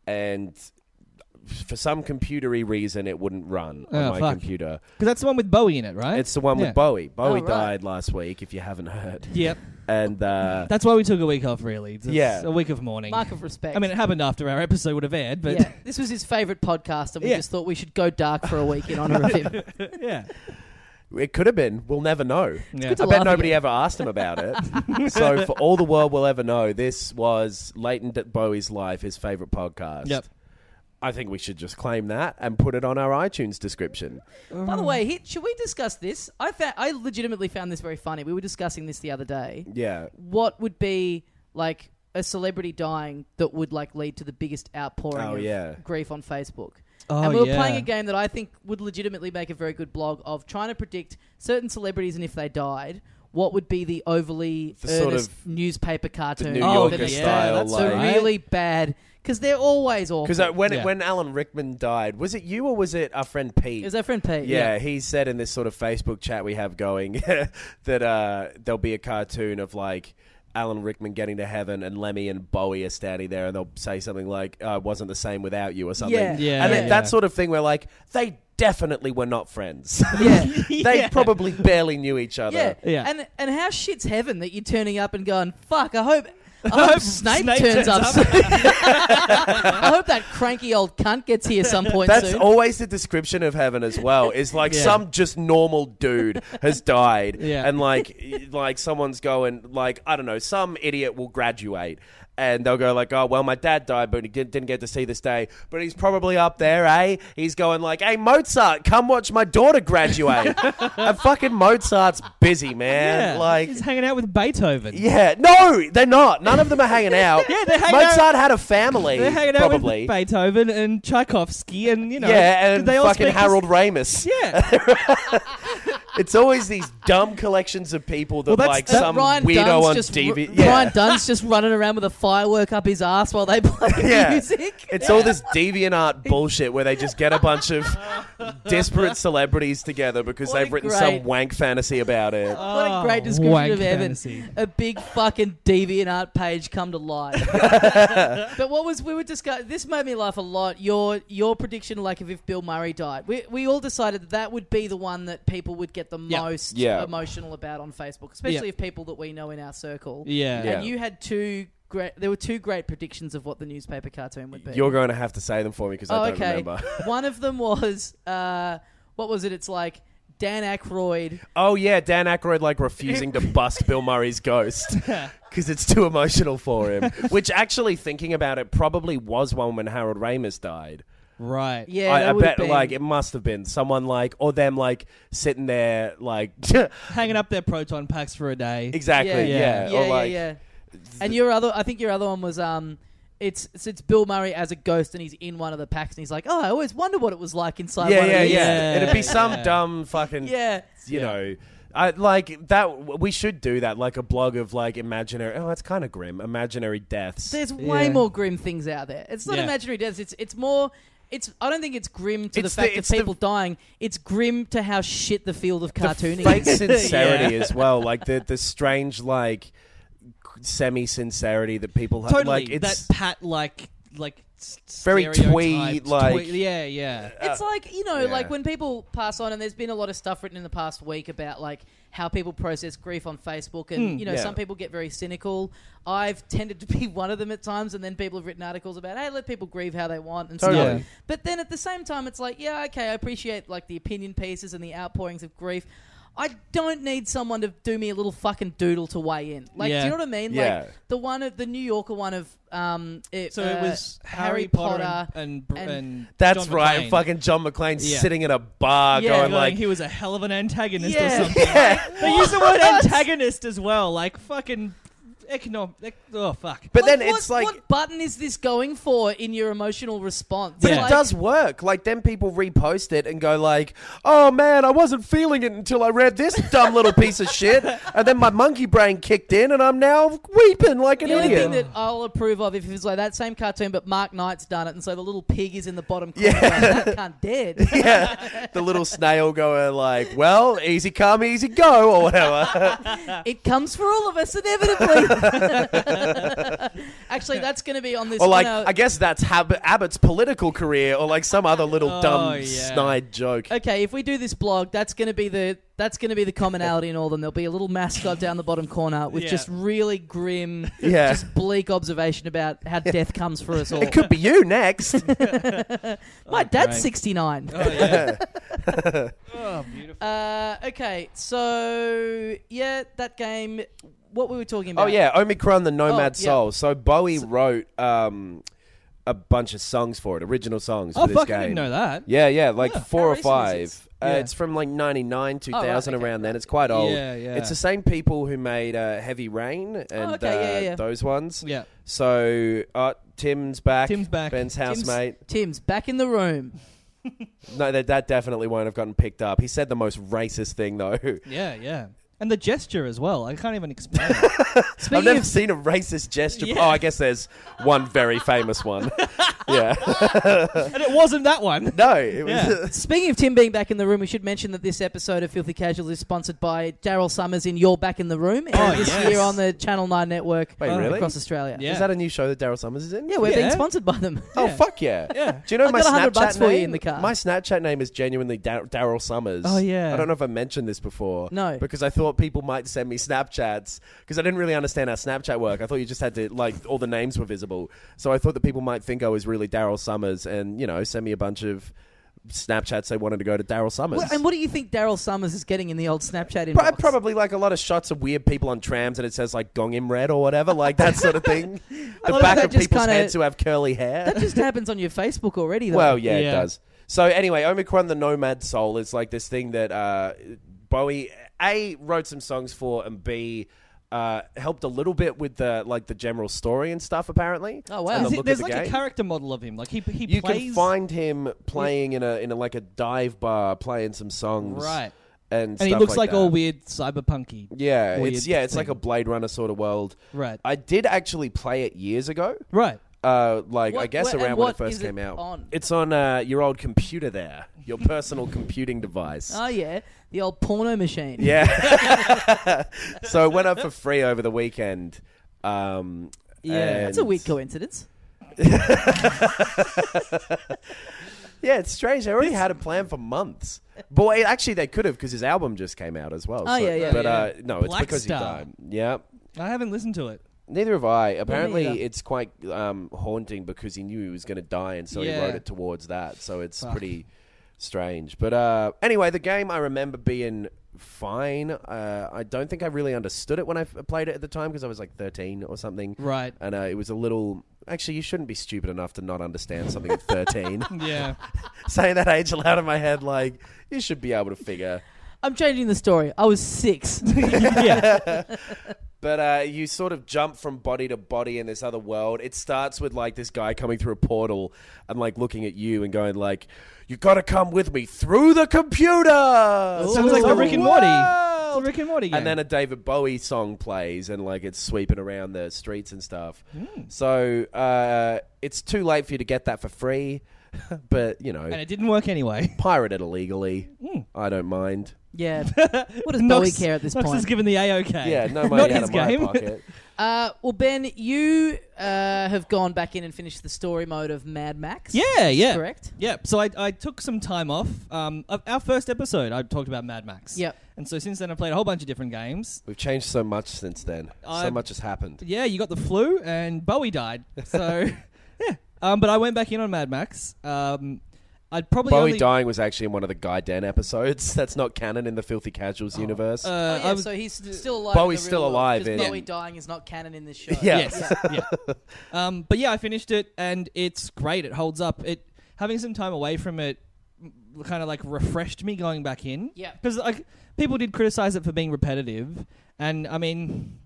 and for some computery reason, it wouldn't run on Oh, my fuck. computer. Because that's the one with Bowie in it, right? It's the one Yeah. with Bowie. Bowie Oh, right. died last week, if you haven't heard. Yep. And uh, That's why we took a week off, really. It's Yeah. a week of mourning. Mark of respect. I mean, it happened after our episode would have aired, but yeah, this was his favourite podcast, and we Yeah. just thought we should go dark for a week in honour of him. yeah. it could have been. We'll never know. Yeah. good to I bet laugh nobody again. ever asked him about it. So for all the world will ever know, this was Leighton Bowie's life, his favourite podcast. Yep. I think we should just claim that and put it on our iTunes description. By the way, he, should we discuss this? I found, I legitimately found this very funny. We were discussing this the other day. Yeah. What would be like a celebrity dying that would like lead to the biggest outpouring Oh, of yeah. grief on Facebook? Oh, and we were yeah. playing a game that I think would legitimately make a very good blog of trying to predict certain celebrities and if they died, what would be the overly The sort earnest of newspaper cartoon? New of Yorker the next day? style, That's like- so really bad because they're always awful. Because uh, when Yeah. when Alan Rickman died, was it you or was it our friend Pete? It was our friend Pete. Yeah, he said in this sort of Facebook chat we have going that uh, there'll be a cartoon of like Alan Rickman getting to heaven and Lemmy and Bowie are standing there and they'll say something like, uh, wasn't the same without you or something. Yeah. Yeah, and yeah. it- that sort of thing where like, they definitely were not friends. Yeah. They Yeah. probably barely knew each other. Yeah. Yeah. And and how shit's heaven that you're turning up and going, fuck, I hope I I hope hope Snape, Snape turns, turns up. up. soon. I hope that cranky old cunt gets here some point That's soon. always the description of heaven as well. Is like Yeah. some just normal dude has died, Yeah. and like like someone's going like I don't know, some idiot will graduate, and they'll go like, oh well, my dad died, but he did, didn't get to see this day, but he's probably up there, eh? He's going like, hey Mozart, come watch my daughter graduate. And fucking Mozart's busy, man. Yeah. Like. He's hanging out with Beethoven. Yeah, no, they're not. None of them are hanging out. Yeah, they're hanging out- Mozart had a family, They're hanging out probably. with Beethoven and Tchaikovsky and, you know. yeah, and they all fucking speak this- Harold Ramis. Yeah. It's always these dumb collections of people that Well, that's- like that some Ryan weirdo Dunn's on just T V. r- yeah. Ryan Dunn's just running around with a firework up his ass while they play Yeah. music. It's all this DeviantArt bullshit where they just get a bunch of disparate celebrities together because What they've a written great- some wank fantasy about it. What a Oh, great description wank of heaven. fantasy. A big fucking DeviantArt page come to life. But what was we were discussing? This made me laugh a lot. Your your prediction, like if, if Bill Murray died, we we all decided that that would be the one that people would get the Yep. most Yeah. emotional about on Facebook, especially Yep. if people that we know in our circle. Yeah. Yeah. And you had two great. There were two great predictions of what the newspaper cartoon would be. You're going to have to say them for me because Oh, I don't okay. remember. One of them was uh, what was it? It's like Dan Aykroyd. Oh yeah, Dan Aykroyd like refusing to bust Bill Murray's ghost because it's too emotional for him. Which actually, thinking about it, probably was one when Harold Ramis died. Right. Yeah, I, that I would bet have been. like it must have been someone like or them like sitting there like Hanging up their proton packs for a day. exactly Yeah, yeah, yeah, or yeah, like yeah. And your other, I think your other one was um, it's it's, it's Bill Murray as a ghost and he's in one of the packs and he's like, oh, I always wondered what it was like inside. yeah one yeah of these. yeah Yeah, it'd be some yeah. dumb fucking yeah. you Yeah. know. I like that. We should do that, like a blog of like imaginary. Oh, that's kind of grim. Imaginary deaths. There's way Yeah. more grim things out there. It's not Yeah. imaginary deaths. It's it's more. It's. I don't think it's grim to It's the the- fact it's of the- people dying. It's grim to how shit the field of The cartooning fake is. sincerity Yeah. as well, like the the strange like semi sincerity that people have. Totally. Like it's that pat, like, like s- Very twee, stereotyped like- twee- yeah, yeah. It's like, you know, yeah. like when people pass on, and there's been a lot of stuff written in the past week about like how people process grief on Facebook, and Hmm, you know, yeah. some people get very cynical. I've tended to be one of them at times, and then people have written articles about, hey, let people grieve how they want and Totally. stuff. Yeah. But then at the same time, it's like, yeah, okay, I appreciate like the opinion pieces and the outpourings of grief. I don't need someone to do me a little fucking doodle to weigh in. Like, Yeah. do you know what I mean? Yeah. Like the one of the New Yorker one of um, it, So uh, it was Harry Potter. and and, and- and that's John right. McClane. Fucking John McClane Yeah. sitting in a bar Yeah, going Going, like, he was a hell of an antagonist Yeah. or something. yeah. They use the word antagonist as well, like fucking economic. Oh fuck! But Like, then what, it's like. what button is this going for in your emotional response? But Yeah. it Like, does work. Like, then people repost it and go like, oh, man, I wasn't feeling it until I read this dumb little piece of shit. And then my monkey brain kicked in and I'm now weeping like an The only idiot. thing that I'll approve of if it's like that same cartoon, but Mark Knight's done it, and so the little pig is in the bottom corner. Yeah. Like, that cunt dead. yeah. The little snail going like, well, easy come, easy go, or whatever. It comes for all of us inevitably. Actually, actually, that's going to be on this. Or like, on our- I guess that's Hab- Abbott's political career, or like some other little Oh, dumb yeah. snide joke. Okay, if we do this blog, that's going to be the that's going to be the commonality in all of them. There'll be a little mascot down the bottom corner with Yeah. just really grim, Yeah. just bleak observation about how death comes for us all. It could be you next. My Oh, dad's great. sixty-nine. Oh, yeah. Oh, beautiful. Uh, okay, so yeah, that game. What were we talking about? Oh yeah, Omicron, the Nomad Oh, yeah. Soul. So Bowie wrote um, a bunch of songs for it, original songs Oh, for this fuck, game. I didn't know that. Yeah, yeah, like Yeah. four How or recent is five. this? Uh, Yeah. It's from like ninety-nine, two thousand, Oh, right, okay. around then. It's quite old. Yeah, yeah. It's the same people who made uh, Heavy Rain and Oh, okay, yeah, uh, yeah, yeah. those ones. Yeah. So uh, Tim's back. Tim's back. Ben's Tim's, housemate. Tim's back in the room. No, that, that definitely won't have gotten picked up. He said the most racist thing, though. Yeah, yeah. And the gesture as well. I can't even explain it. Speaking I've never of, seen a racist gesture. Yeah. Oh, I guess there's one very famous one. Yeah. And it wasn't that one. No, it was... Yeah. speaking of Tim being back in the room, we should mention that this episode of Filthy Casuals is sponsored by Daryl Summers in You're Back in the Room. Oh, and this yes. year on the Channel nine network Wait, uh, really? across Australia. Yeah. Is that a new show that Daryl Summers is in? Yeah, we're Yeah. being sponsored by them. Oh, Yeah. fuck yeah. Yeah. Do you know I my got a hundred Snapchat bucks name? for you in the car. My Snapchat name is genuinely Dar- Daryl Summers. Oh, yeah. I don't know if I mentioned this before. No. Because I thought people might send me Snapchats because I didn't really understand how Snapchat worked. I thought you just had to, like, all the names were visible. So I thought that people might think I was really Daryl Summers and, you know, send me a bunch of Snapchats they wanted to go to Daryl Summers. Well, and what do you think Daryl Summers is getting in the old Snapchat Pro- inbox? Probably like a lot of shots of weird people on trams and it says like Gong Im Red or whatever, like that sort of thing. The love back that of just people's kinda- heads who have curly hair. That just happens on your Facebook already, though. Well, yeah, it Yeah. does. So anyway, Omicron, the Nomad Soul is like this thing that uh, Bowie A wrote some songs for, and B uh, helped a little bit with the like the general story and stuff. Apparently, Oh, wow. And the Is it- look there's of the like a game. character model of him. Like he he You plays. can find him playing in a in a like a dive bar, playing some songs, Right. And, And he stuff looks like, that. all weird cyberpunky. Yeah, weird it's yeah, it's like a thing. Blade Runner sort of world. Right. I did actually play it years ago. Right. Uh, like I What- guess wh- and around when what it first is it came out. on? It's on uh, your old computer there, your personal computing device. Oh, yeah. The old porno machine. Yeah. So it went up for free over the weekend. Um, Yeah. That's a and- weird coincidence. Yeah, it's strange. They already had a plan for months. Boy, actually, they could have because his album just came out as well. Oh, so- yeah, yeah. But Yeah. uh, no, it's Black because Star. he died. Yeah. I haven't listened to it. Neither have I. Apparently, neither. it's quite um, haunting because he knew he was going to die, and so Yeah. he wrote it towards that. So it's Fuck. pretty strange. But uh, anyway, the game I remember being fine. Uh, I don't think I really understood it when I f- played it at the time because I was like thirteen or something. Right. And uh, it was a little. Actually, you shouldn't be stupid enough to not understand something at thirteen. Yeah. Saying that age aloud in my head, like you should be able to figure. I'm changing the story. I was six. yeah. But uh, you sort of jump from body to body in this other world. It starts with like this guy coming through a portal and like looking at you and going like, "You got to come with me through the computer." Sounds like the Rick and Morty. It's a Rick and Morty game. And then a David Bowie song plays and like it's sweeping around the streets and stuff. Mm. So uh, it's too late for you to get that for free, but you know, And it didn't work anyway. pirate it illegally. Mm. I don't mind. Yeah. What does Bowie care at this Knox point? has given the A-OK. Yeah, no money Not out his of my game. pocket. Uh, well, Ben, you uh, have gone back in and finished the story mode of Mad Max. Yeah, yeah. Correct? Yeah, so I, I took some time off. Um, of our first episode, I talked about Mad Max. Yep. And so since then, I played a whole bunch of different games. We've changed so much since then. so I- much has happened. Yeah, you got the flu, and Bowie died. So, yeah. Um, but I went back in on Mad Max. Um, I'd probably Bowie only, dying was actually in one of the Guy Den episodes. That's not canon in the Filthy Casuals universe. Uh, Oh, yeah, I was, so he's still alive. Bowie's in the still real world, alive 'cause in- Bowie dying is not canon in this show. Yeah. Yes. yeah. Um, but yeah, I finished it, and it's great. It holds up. It having some time away from it kind of like refreshed me going back in. Yeah. Because like people did criticize it for being repetitive, and I mean,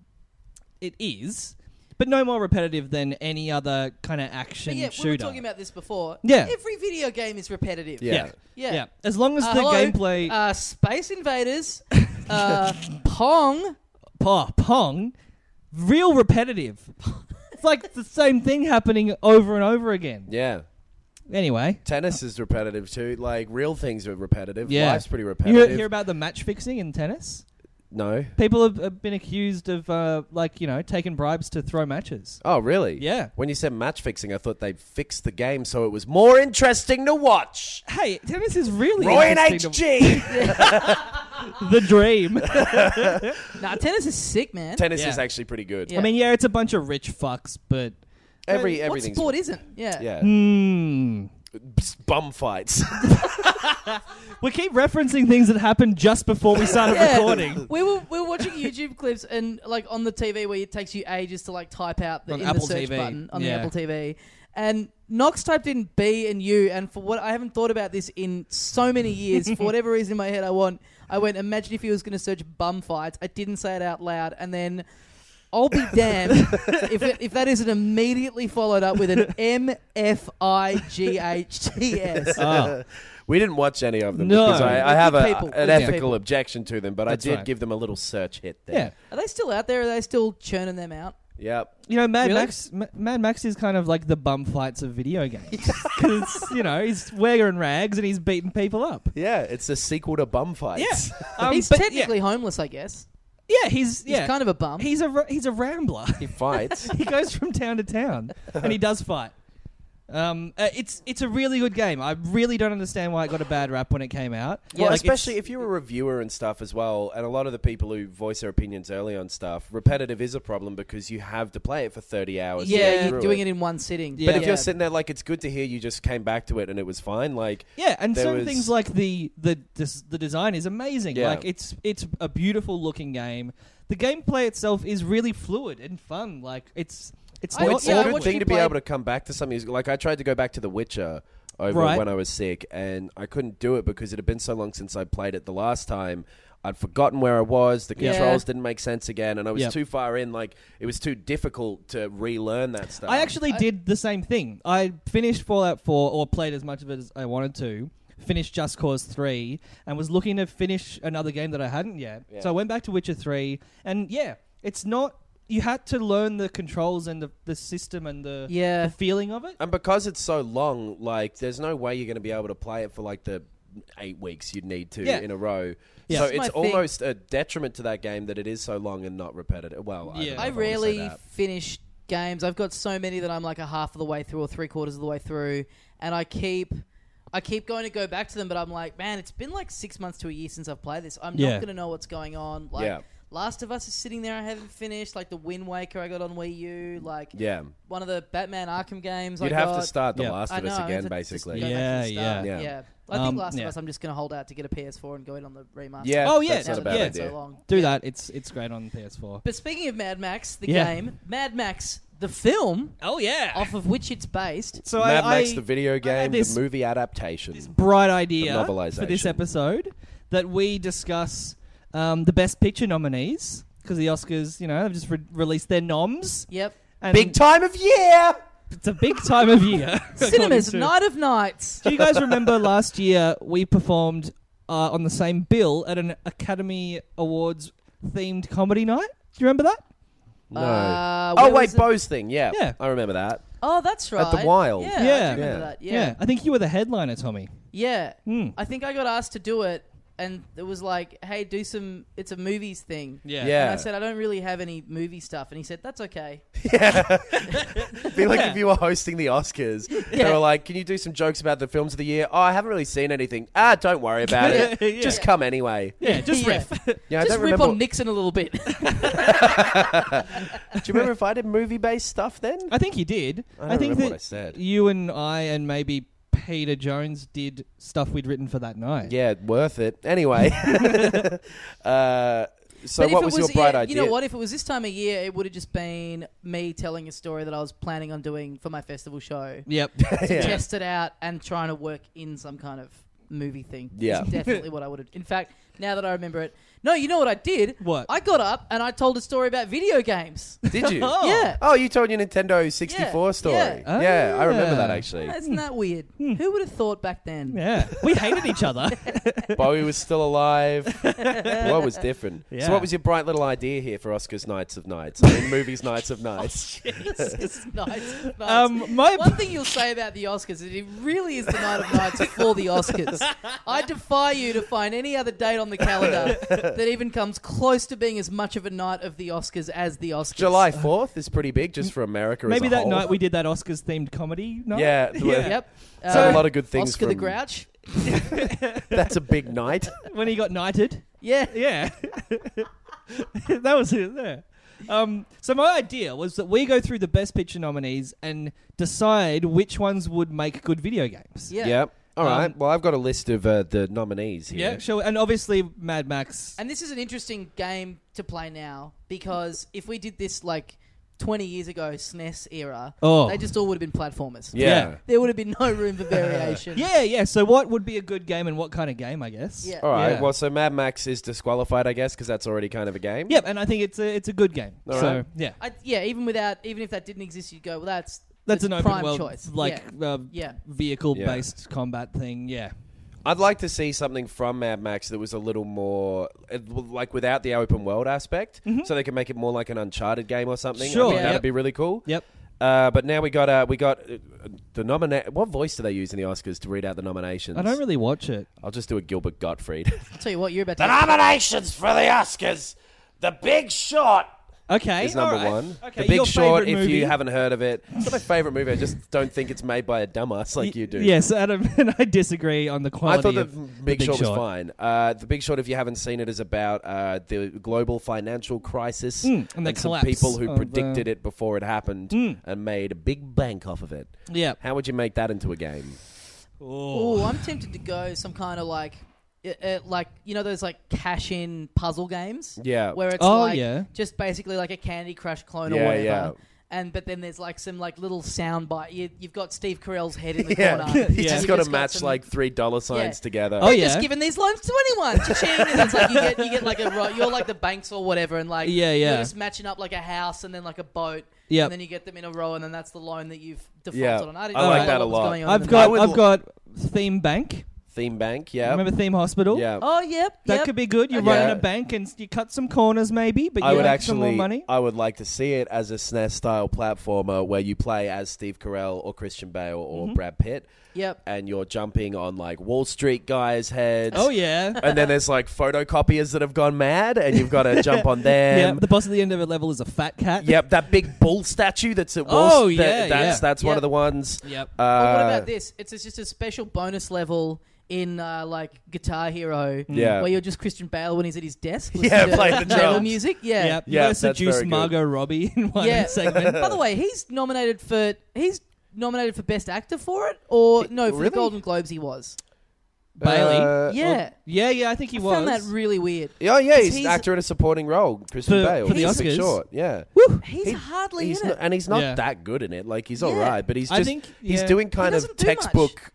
it is, but no more repetitive than any other kind of action But yeah, shooter. we were talking about this before. Yeah. Every video game is repetitive. Yeah. yeah. Yeah. Yeah. As long as Uh, the hello, gameplay, Uh, Space Invaders, uh, Pong. oh, Pong, real repetitive. It's like the same thing happening over and over again. Yeah. Anyway. Tennis is repetitive too. Like, real things are repetitive. Yeah. Life's pretty You repetitive. hear, hear about the match fixing in tennis? No. People have, have been accused of, uh, like, you know, taking bribes to throw matches. Oh, really? Yeah. When you said match fixing, I thought they'd fixed the game so it was more interesting to watch. Hey, tennis is really Roy and interesting H G. to- the dream. Nah, tennis is sick, man. Tennis Yeah. is actually pretty good. Yeah. I mean, yeah, it's a bunch of rich fucks, but... Every what everything's sport isn't? Yeah. yeah. Hmm. Bum fights. We keep referencing things that happened just before we started Yeah. recording. We were we were watching YouTube clips and like on the T V where it takes you ages to like type out the On in Apple the search T V. button on the Yeah. Apple T V. And Knox typed in B and U, and for what I haven't thought about this in so many years, for whatever reason in my head, I want I went. Imagine if he was going to search bum fights. I didn't say it out loud, and then I'll be damned if it, if that isn't immediately followed up with an M F I G H T S. Oh. We didn't watch any of them No. because I, I have a, People. an Good ethical people. objection to them, but That's I did right. give them a little search hit Yeah. there. Are they still out there? Are they still churning them out? Yep. You know, Mad Really? Max Ma- Mad Max is kind of like the bum fights of video games. Because, you know, he's wearing rags and he's beating people up. Yeah, it's a sequel to Bum Fights. Um, He's but technically Yeah, homeless, I guess. yeah he's, He's yeah. kind of a bum. He's a, ra- he's a rambler. He fights. He goes from town to town, and he does fight. Um, uh, it's it's a really good game. I really don't understand why it got a bad rap when it came out. Well, Like, especially it's- if you're a reviewer and stuff as well, and a lot of the people who voice their opinions early on stuff, repetitive is a problem because you have to play it for thirty hours. to yeah, get you're through doing it in one sitting. Yeah. But if Yeah. you're sitting there, like, it's good to hear you just came back to it and it was fine. Like, Yeah, and There certain was- things like the the des- the design is amazing. Yeah. Like it's it's a beautiful looking game. The gameplay itself is really fluid and fun. Like it's it's I- well, not it's yeah, I a awkward. good watched thing you to be play- able to come back to something. Like, I tried to go back to The Witcher over Right. when I was sick, and I couldn't do it because it had been so long since I played it the last time. I'd forgotten where I was. The Yeah. controls didn't make sense again, and I was Yep. too far in. Like, it was too difficult to relearn that stuff. I actually I- did the same thing. I finished Fallout four, or played as much of it as I wanted to. Finished Just Cause three, and was looking to finish another game that I hadn't yet. Yeah. So I went back to Witcher three, and yeah, it's not. You had to learn the controls and the, the system and the, Yeah. the feeling of it. And because it's so long, like, there's no way you're going to be able to play it for like the eight weeks you'd need to Yeah. in a row. Yeah. So That's my it's thing. almost a detriment to that game that it is so long and not repetitive. Well, I, Yeah. don't know I if wanna say rarely that. finish games. I've got so many that I'm like a half of the way through or three quarters of the way through, and I keep, I keep going to go back to them. But I'm like, man, it's been like six months to a year since I've played this. I'm Yeah. not gonna know what's going on. Like, Yeah. Last of Us is sitting there. I haven't finished. Like the Wind Waker I got on Wii U. Like Yeah. one of the Batman Arkham games. You'd I have got. to start The Yeah. Last I of know, Us I have again, to just basically. go back to the Yeah, start. yeah. yeah. I think Um, Last yeah. of Us. I'm just gonna hold out to get a P S four and go in on the remaster. Yeah. Oh, yeah, That's Now not a that bad it's been idea. so long. Do Yeah. that. It's it's great on P S four. But speaking of Mad Max, the Yeah. game, Mad Max, the film, Oh yeah. off of which it's based. So Mad I, Max, I, the video I game, had this, the movie adaptation. this bright idea The for this novelisation. episode that we discuss um, the Best Picture nominees because the Oscars, you know, have just re- released their noms. Yep. And Big time of year! It's a big time of year. Cinemas, according to- Night of Nights. Do you guys remember last year we performed uh, on the same bill at an Academy Awards themed comedy night? Do you remember that? No. Uh, oh, where wait, was it? Bo's thing. Yeah. Yeah. I remember that. Oh, that's right. At the Wild. Yeah, Yeah. I do remember Yeah. that. Yeah. I think you were the headliner, Tommy. Yeah. Hmm. I think I got asked to do it, and it was like, hey, do some, it's a movies thing. Yeah. Yeah. And I said, I don't really have any movie stuff. And he said, that's okay. Yeah. Be like if you were hosting the Oscars. They Yeah. were like, can you do some jokes about the films of the year? Oh, I haven't really seen anything. Ah, don't worry about it. Yeah. Just come anyway. Yeah, just Yeah. riff. Yeah, I Just don't rip remember. on Nixon a little bit. Do you remember if I did movie-based stuff then? I think you did. I don't I think remember that what I said. you and I and maybe Peter Jones did stuff we'd written for that night. Yeah, worth it. Anyway. uh, so But if what it was, your bright yeah, idea? You know what? If it was this time of year, it would have just been me telling a story that I was planning on doing for my festival show. Yep. To Yeah. test it out and trying to work in some kind of movie thing. Yeah. It's definitely what I would have. In fact, now that I remember it, no, you know what I did? What? I got up and I told a story about video games. Did you? Oh. Yeah. Oh, you told your Nintendo sixty-four Yeah, story. yeah. Yeah, I remember Ah. that actually. Isn't that weird? Who would have thought back then? Yeah. We hated each other. Bowie was still alive. What was different? Yeah. So what was your bright little idea here for Oscars Nights of Nights? I mean, movies Nights of Nights. It's nights, nights. Um, my One thing you'll say about the Oscars is it really is the night of nights for the Oscars. I defy you to find any other date on on the calendar that even comes close to being as much of a night of the Oscars as the Oscars. July fourth is pretty big just for America Maybe as a that whole. night we did that Oscars themed comedy night. Yeah. yeah. Yep. So Uh, a lot of good things Oscar the from- Grouch. That's a big night. When he got knighted. Yeah. Yeah. That was it there. Um, so my idea was that we go through the Best Picture nominees and decide which ones would make good video games. Yeah. Yep. All right. Um, Well, I've got a list of uh, the nominees here. Yeah, sure. And obviously Mad Max. And this is an interesting game to play now because if we did this like twenty years ago, S N E S era, Oh. they just all would have been platformers. Yeah. Yeah. There would have been no room for variation. Yeah, yeah. So what would be a good game and what kind of game, I guess? Yeah. All right. Yeah. Well, so Mad Max is disqualified, I guess, because that's already kind of a game. Yep, and I think it's a it's a good game. All so right. yeah, I, yeah, even without, even if that didn't exist, you'd go, well, that's that's an open prime world choice. like yeah. uh, Yeah. vehicle based combat thing. Yeah. I'd like to see something from Mad Max that was a little more, uh, like without the open world aspect, so they can make it more like an Uncharted game or something. Sure. I think Yeah. that'd Yep. be really cool. Yep. Uh, but now we got uh, we got uh, the nominate. What voice do they use in the Oscars to read out the nominations? I don't really watch it. I'll just do a Gilbert Gottfried. I'll tell you what, you're about to... the nominations for the Oscars: The Big Short Okay. is number all right. one. Okay. The Big your Short, favourite if movie? you haven't heard of it, it's not my favorite movie. I just don't think it's made by a dumbass like Y- you do. Yes, Adam and I disagree on the I quality thought the of Big, the Short, was fine. Uh, the Big Short, if you haven't seen it, is about uh, the global financial crisis Mm, and the some collapse people who of, predicted uh, it before it happened Mm. and made a big bank off of it. Yeah. How would you make that into a game? Oh, I'm tempted to go some kind of like, uh, uh, like you know those like cash-in puzzle games. Yeah. Where it's Oh, like yeah. just basically like a Candy Crush clone Yeah, or whatever. yeah. And but then there's like some like little sound bite. You, you've got Steve Carell's head in the Yeah. corner. You Yeah. just You've got to got match some- like three dollar signs Yeah. together. Oh, They're yeah. just giving these loans to anyone. Cha-ching. And it's like you get you get like a ro- you're like the banks or whatever, and like Yeah, yeah. you're just matching up like a house and then like a boat. Yep. And then you get them in a row, and then that's the loan that you've defaulted Yeah. on. I, didn't I know like what that a was lot. going on I've in the got would I've l- got Theme Bank. Theme Bank, yeah. Remember Theme Hospital? Yeah. Oh, yep. That yep. could be good. You're Yeah. running a bank and you cut some corners maybe, but you I would make some more actually, money. I would like to see it as a S N E S style platformer where you play as Steve Carell or Christian Bale or Mm-hmm. Brad Pitt, Yep. and you're jumping on like Wall Street guys' heads. Oh yeah. And then there's like photocopiers that have gone mad, and you've got to jump on Yeah, them. the boss at the end of a level is a fat cat. Yep, that big bull statue that's at Wall Oh, that- yeah, that's yeah. that's one Yep. of the ones. Yep. Uh, Well, what about this? It's, it's just a special bonus level in uh, like Guitar Hero, Yeah. where you're just Christian Bale when he's at his desk, Yeah, listening to playing the metal drums. music. Yeah, Yep. Yeah, You that's seduce very good. Margot Robbie in one yeah. segment. By the way, he's nominated for he's nominated for Best Actor for it, or no, for really? the Golden Globes he was. Bailey. Uh, Yeah, Yeah, yeah, I think he I was. found that really weird. Oh yeah, he's, He's- an actor in a supporting role. Christian For- Bale for the He's Big Oscars? Short. Yeah, He's He- hardly he's in not, it. and he's not Yeah. that good in it. Like he's Yeah. all right, but he's I just think, he's yeah. doing kind of doesn't do much. textbook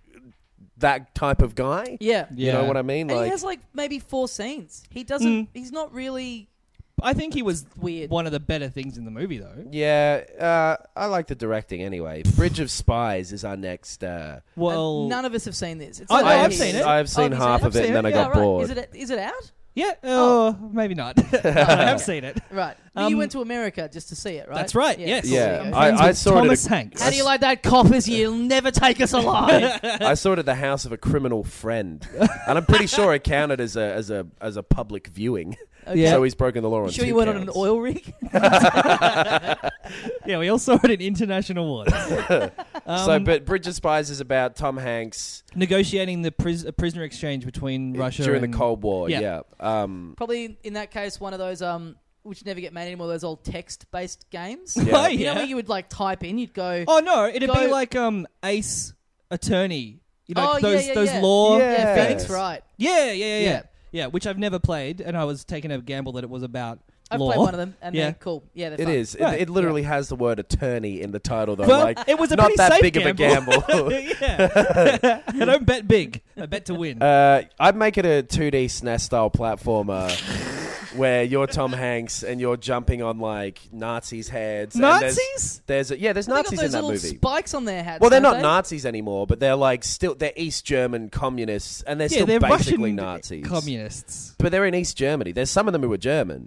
that type of guy. Yeah, You Yeah. know what I mean? and Like he has like maybe four scenes. He doesn't. Mm. He's not really I think he was weird. one of the better things in the movie, though. yeah, uh, I like the directing anyway. Bridge of Spies is our next. Uh, Well, And none of us have seen this. It's I- not I like have he's- seen it. I've seen Oh, have you half seen of it, I've and then I seen got Yeah, right. bored. Is it is it out? yeah, Oh. uh, maybe not. I have seen it. Right. But you Um, went to America just to see it, right? That's right, yes. cool. Yeah, There you go. I- Friends I with saw it at Thomas a- Hanks. How do you like that, coppers? You'll never take us alive. I saw it at the house of a criminal friend, and I'm pretty sure it counted as a as a as a public viewing. Okay. Yeah. So he's broken the law on You sure two you weren't on an counts. oil rig? Yeah, we all saw it in international waters. Um, so, but Bridge of Spies is about Tom Hanks negotiating the pris- uh, prisoner exchange between Russia during and the Cold War. Yeah. Yeah. Um, Probably in that case, one of those um, which never get made anymore. Those old text-based games. Yeah. Oh, You know yeah. where you would like type in, you'd go, Oh no, it'd Go- be like um Ace Attorney. You know Oh, yeah, those yeah, those yeah. law. Yeah. yeah, Yes. Phoenix Wright. Yeah, yeah, yeah, yeah, Yeah. yeah. Which I've never played, and I was taking a gamble that it was about I've law. played one of them, and Yeah. they're cool. Yeah, they're it fun. is. It, Right. it literally has the word attorney in the title, though. Well, like it was a not pretty that safe big of a gamble. yeah, I don't bet big. I bet to win. uh, I'd make it a two D S N E S style platformer. Where you're Tom Hanks and you're jumping on like Nazis' heads. and there's- Nazis? There's, a, yeah, there's They got Nazis those in that little movie. spikes on their hats. Well, they're don't not they? Nazis anymore, but they're like still they're East German communists, and they're Yeah, still they're basically Russian Nazis. communists. But they're in East Germany. There's some of them who are German,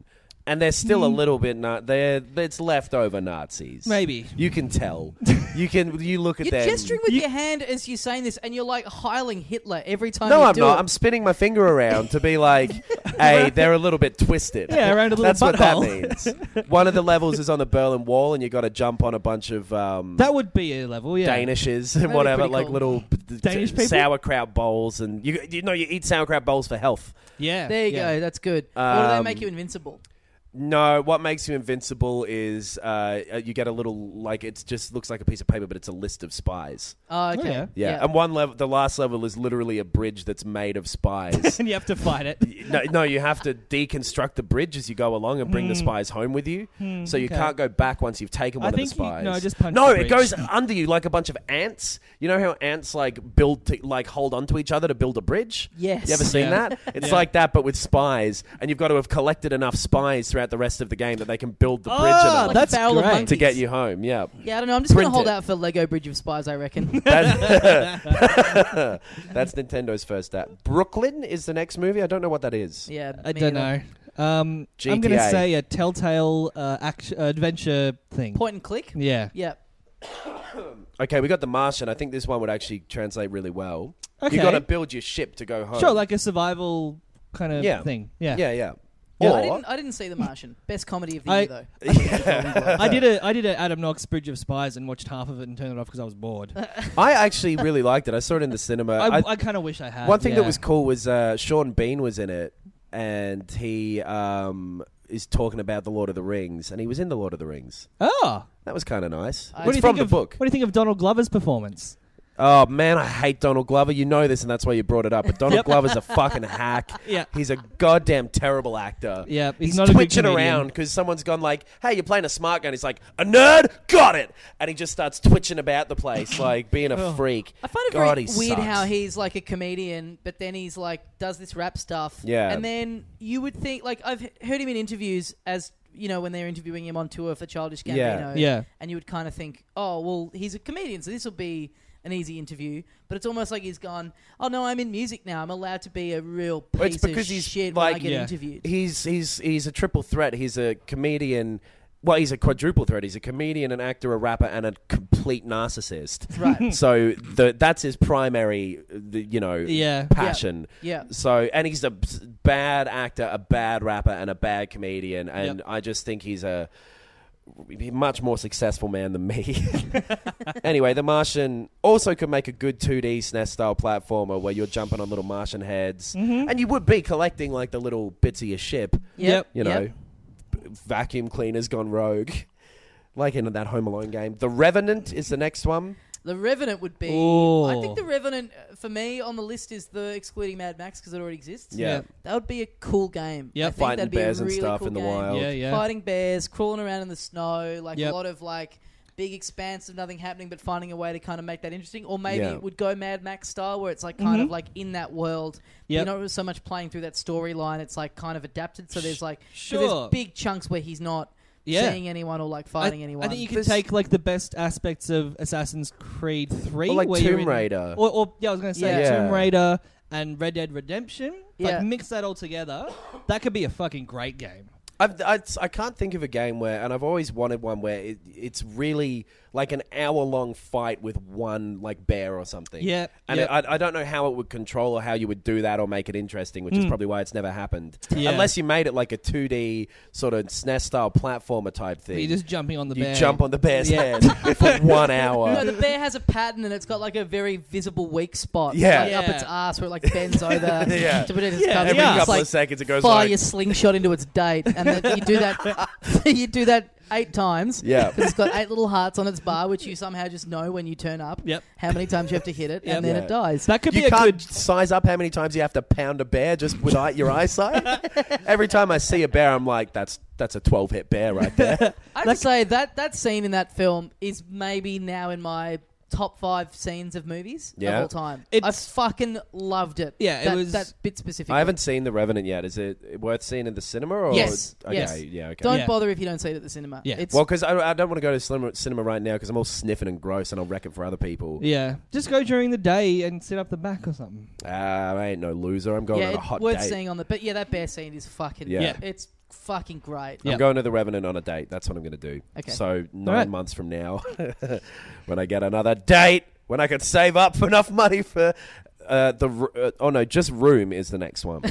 And they're still a little bit na- they're it's leftover Nazis. Maybe. You can tell. You can you look at You're them. gesturing with You- your hand as you're saying this, and you're like hiling Hitler every time No, you I'm do not. it. I'm spinning my finger around to be like, hey, they're a little bit twisted. Yeah, around a little That's what that butthole. means. One of the levels is on the Berlin Wall, and you got to jump on a bunch of um, That would be a level, yeah. Danishes and That'd be whatever, pretty like cool. little Danish people? sauerkraut bowls, and you you know you eat sauerkraut bowls for health. Yeah. There you yeah. go. That's good. or do they Um, make you invincible? No, what makes you invincible is uh, you get a little like it just looks like a piece of paper, but it's a list of spies. Oh, okay. yeah. Yeah, and one level, the last level is literally a bridge that's made of spies. And you have to fight it. no, no, you have to deconstruct the bridge as you go along and bring the Hmm. spies home with you. Hmm, so you okay. can't go back once you've taken I one of the think you- spies. no, just punch No, the it bridge. goes under you like a bunch of ants. You know how ants like build, to, like hold onto each other to build a bridge. Yes. You ever seen Yeah. that? It's Yeah. like that, but with spies, and you've got to have collected enough spies throughout the rest of the game that they can build the bridge Ah, enough that's Barrel of great. Monkeys. to get you home. Yeah. Yeah, I don't know. I'm just going to Print hold it. out for Lego Bridge of Spies, I reckon. That's, that's Nintendo's first app. Brooklyn is the next movie. I don't know what that is. yeah, I me don't either. know. Um, G T A. I'm going to say a Telltale uh, action, uh, adventure thing. Point and click? Yeah. Yeah. Okay, we got The Martian. I think this one would actually translate really well. Okay. You got to build your ship to go home. Sure, like a survival kind of Yeah. thing. Yeah. yeah, yeah. Yeah, Or- I didn't. I didn't see The Martian. Best comedy of the I- year, though. I did a I did a Adam Knox Bridge of Spies and watched half of it and turned it off because I was bored. I actually really liked it. I saw it in the cinema. I, I- I kind of wish I had. one thing yeah. that was cool was uh, Sean Bean was in it, and he um, is talking about the Lord of the Rings, and he was in the Lord of the Rings. Oh, That was kind of nice. I- what do It's you from think the of, book. What do you think of Donald Glover's performance? Oh man, I hate Donald Glover. You know this, and that's why you brought it up. But Donald Yep. Glover's a fucking hack. Yeah. He's a goddamn terrible actor. Yeah, he's he's, not a good twitching comedian. around because someone's gone like, "Hey, you're playing a smart gun." He's like, "A nerd, got it," and he just starts twitching about the place, like being a freak. I find it God, very he weird sucks. how he's like a comedian, but then he's like does this rap stuff. Yeah. And then you would think, like, I've h- heard him in interviews as, you know, when they're interviewing him on tour for Childish Gambino. Yeah. Yeah. And you would kind of think, oh, well, he's a comedian, so this will be an easy interview. But it's almost like he's gone, oh, no, I'm in music now. I'm allowed to be a real piece Well, it's because of he's shit when I like- get Yeah. interviewed. He's he's he's a triple threat. He's a comedian. Well, he's a quadruple threat. He's a comedian, an actor, a rapper, and a complete narcissist. Right. So the, that's his primary, the, you know, Yeah. passion. Yeah. So, and he's a b- bad actor, a bad rapper, and a bad comedian. And Yep. I just think he's a much more successful man than me. Anyway, The Martian also could make a good two D S N E S style platformer where you're jumping on little Martian heads, Mm-hmm. and you would be collecting like the little bits of your ship. Yep. You know, Yep. b- vacuum cleaners gone rogue, like in that Home Alone game. The Revenant is the next one. The Revenant would be. Ooh. I think The Revenant, uh, for me, on the list is the excluding Mad Max because it already exists. Yeah. That would be a cool game. Yep. I think Fighting that'd be bears a and really stuff cool in the game. wild. Yeah, yeah. Fighting bears, crawling around in the snow, like Yep. a lot of like big expanse of nothing happening, but finding a way to kind of make that interesting. Or maybe Yeah. it would go Mad Max style, where it's like kind of Mhm. like in that world. Yep. You're not so much playing through that storyline. It's like kind of adapted. So there's like 'cause Sure. there's big chunks where he's not Yeah. seeing anyone or like fighting I, anyone. I think you can This- take like the best aspects of Assassin's Creed three, Or like where you're Tomb in- Raider. or, or yeah, I was going to say Yeah. Tomb Raider and Red Dead Redemption. Yeah. Like mix that all together. That could be a fucking great game. I've, I, I can't think of a game where, and I've always wanted one where it, it's really like an hour long fight with one like bear or something. Yeah, and yep. it, I, I don't know how it would control or how you would do that or make it interesting, which is Mm. probably why it's never happened. Yeah. Unless you made it like a two D sort of S N E S style platformer type thing. You're just jumping on the you bear. jump on the bear's Yeah. head for one hour. No, the bear has a pattern and it's got like a very visible weak spot. Yeah. Like up Yeah. its ass where it like bends over. Yeah. To put it in Yeah, cover. Every yeah. It's couple like of seconds it goes fire like, your slingshot into its date, and then you do that. you do that eight times. Yeah. 'Cause it's got eight little hearts on its bar, which you somehow just know when you turn up. Yep. How many times you have to hit it, Yep. and then Yeah. it dies. That could you be a can't good. size up how many times you have to pound a bear just with eye- your eyesight. Every time I see a bear, I'm like, that's that's a twelve hit bear right there. I have to say that that scene in that film is maybe now in my top five scenes of movies Yeah. of all time. I It's- fucking loved it. Yeah, it that, was- that bit specifically. I haven't seen The Revenant yet. Is it worth seeing in the cinema? Or? Yes, Okay, yes. yeah, okay. Don't Yeah. bother if you don't see it at the cinema. Yeah. It's Well, because I, I don't want to go to cinema, cinema right now because I'm all sniffing and gross and I'll wreck it for other people. Yeah, just go during the day and sit up the back or something. Ah, I ain't no loser. I'm going yeah, on a it's hot worth date. seeing on the. But yeah, that bear scene is fucking. Yeah. Yeah. It's fucking great. Yeah. I'm going to The Revenant on a date. That's what I'm going to do. Okay. So nine Alright. months from now, when I get another date, when I can save up enough money for uh, the... r- Uh, oh, no, just Room is the next one.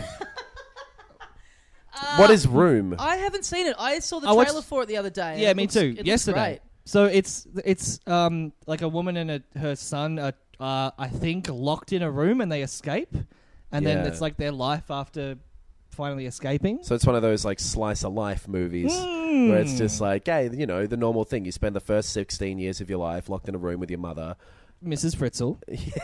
What is Room? I haven't seen it. I saw the I watched- trailer for it the other day. Yeah, It me looks- too. it looks Yesterday. great. So it's it's um like a woman and a, her son are uh, I think locked in a room and they escape, and then Yeah. it's like their life after finally escaping. So it's one of those like slice of life movies Mm. where it's just like, hey, you know, the normal thing. You spend the first sixteen years of your life locked in a room with your mother. Missus Fritzl.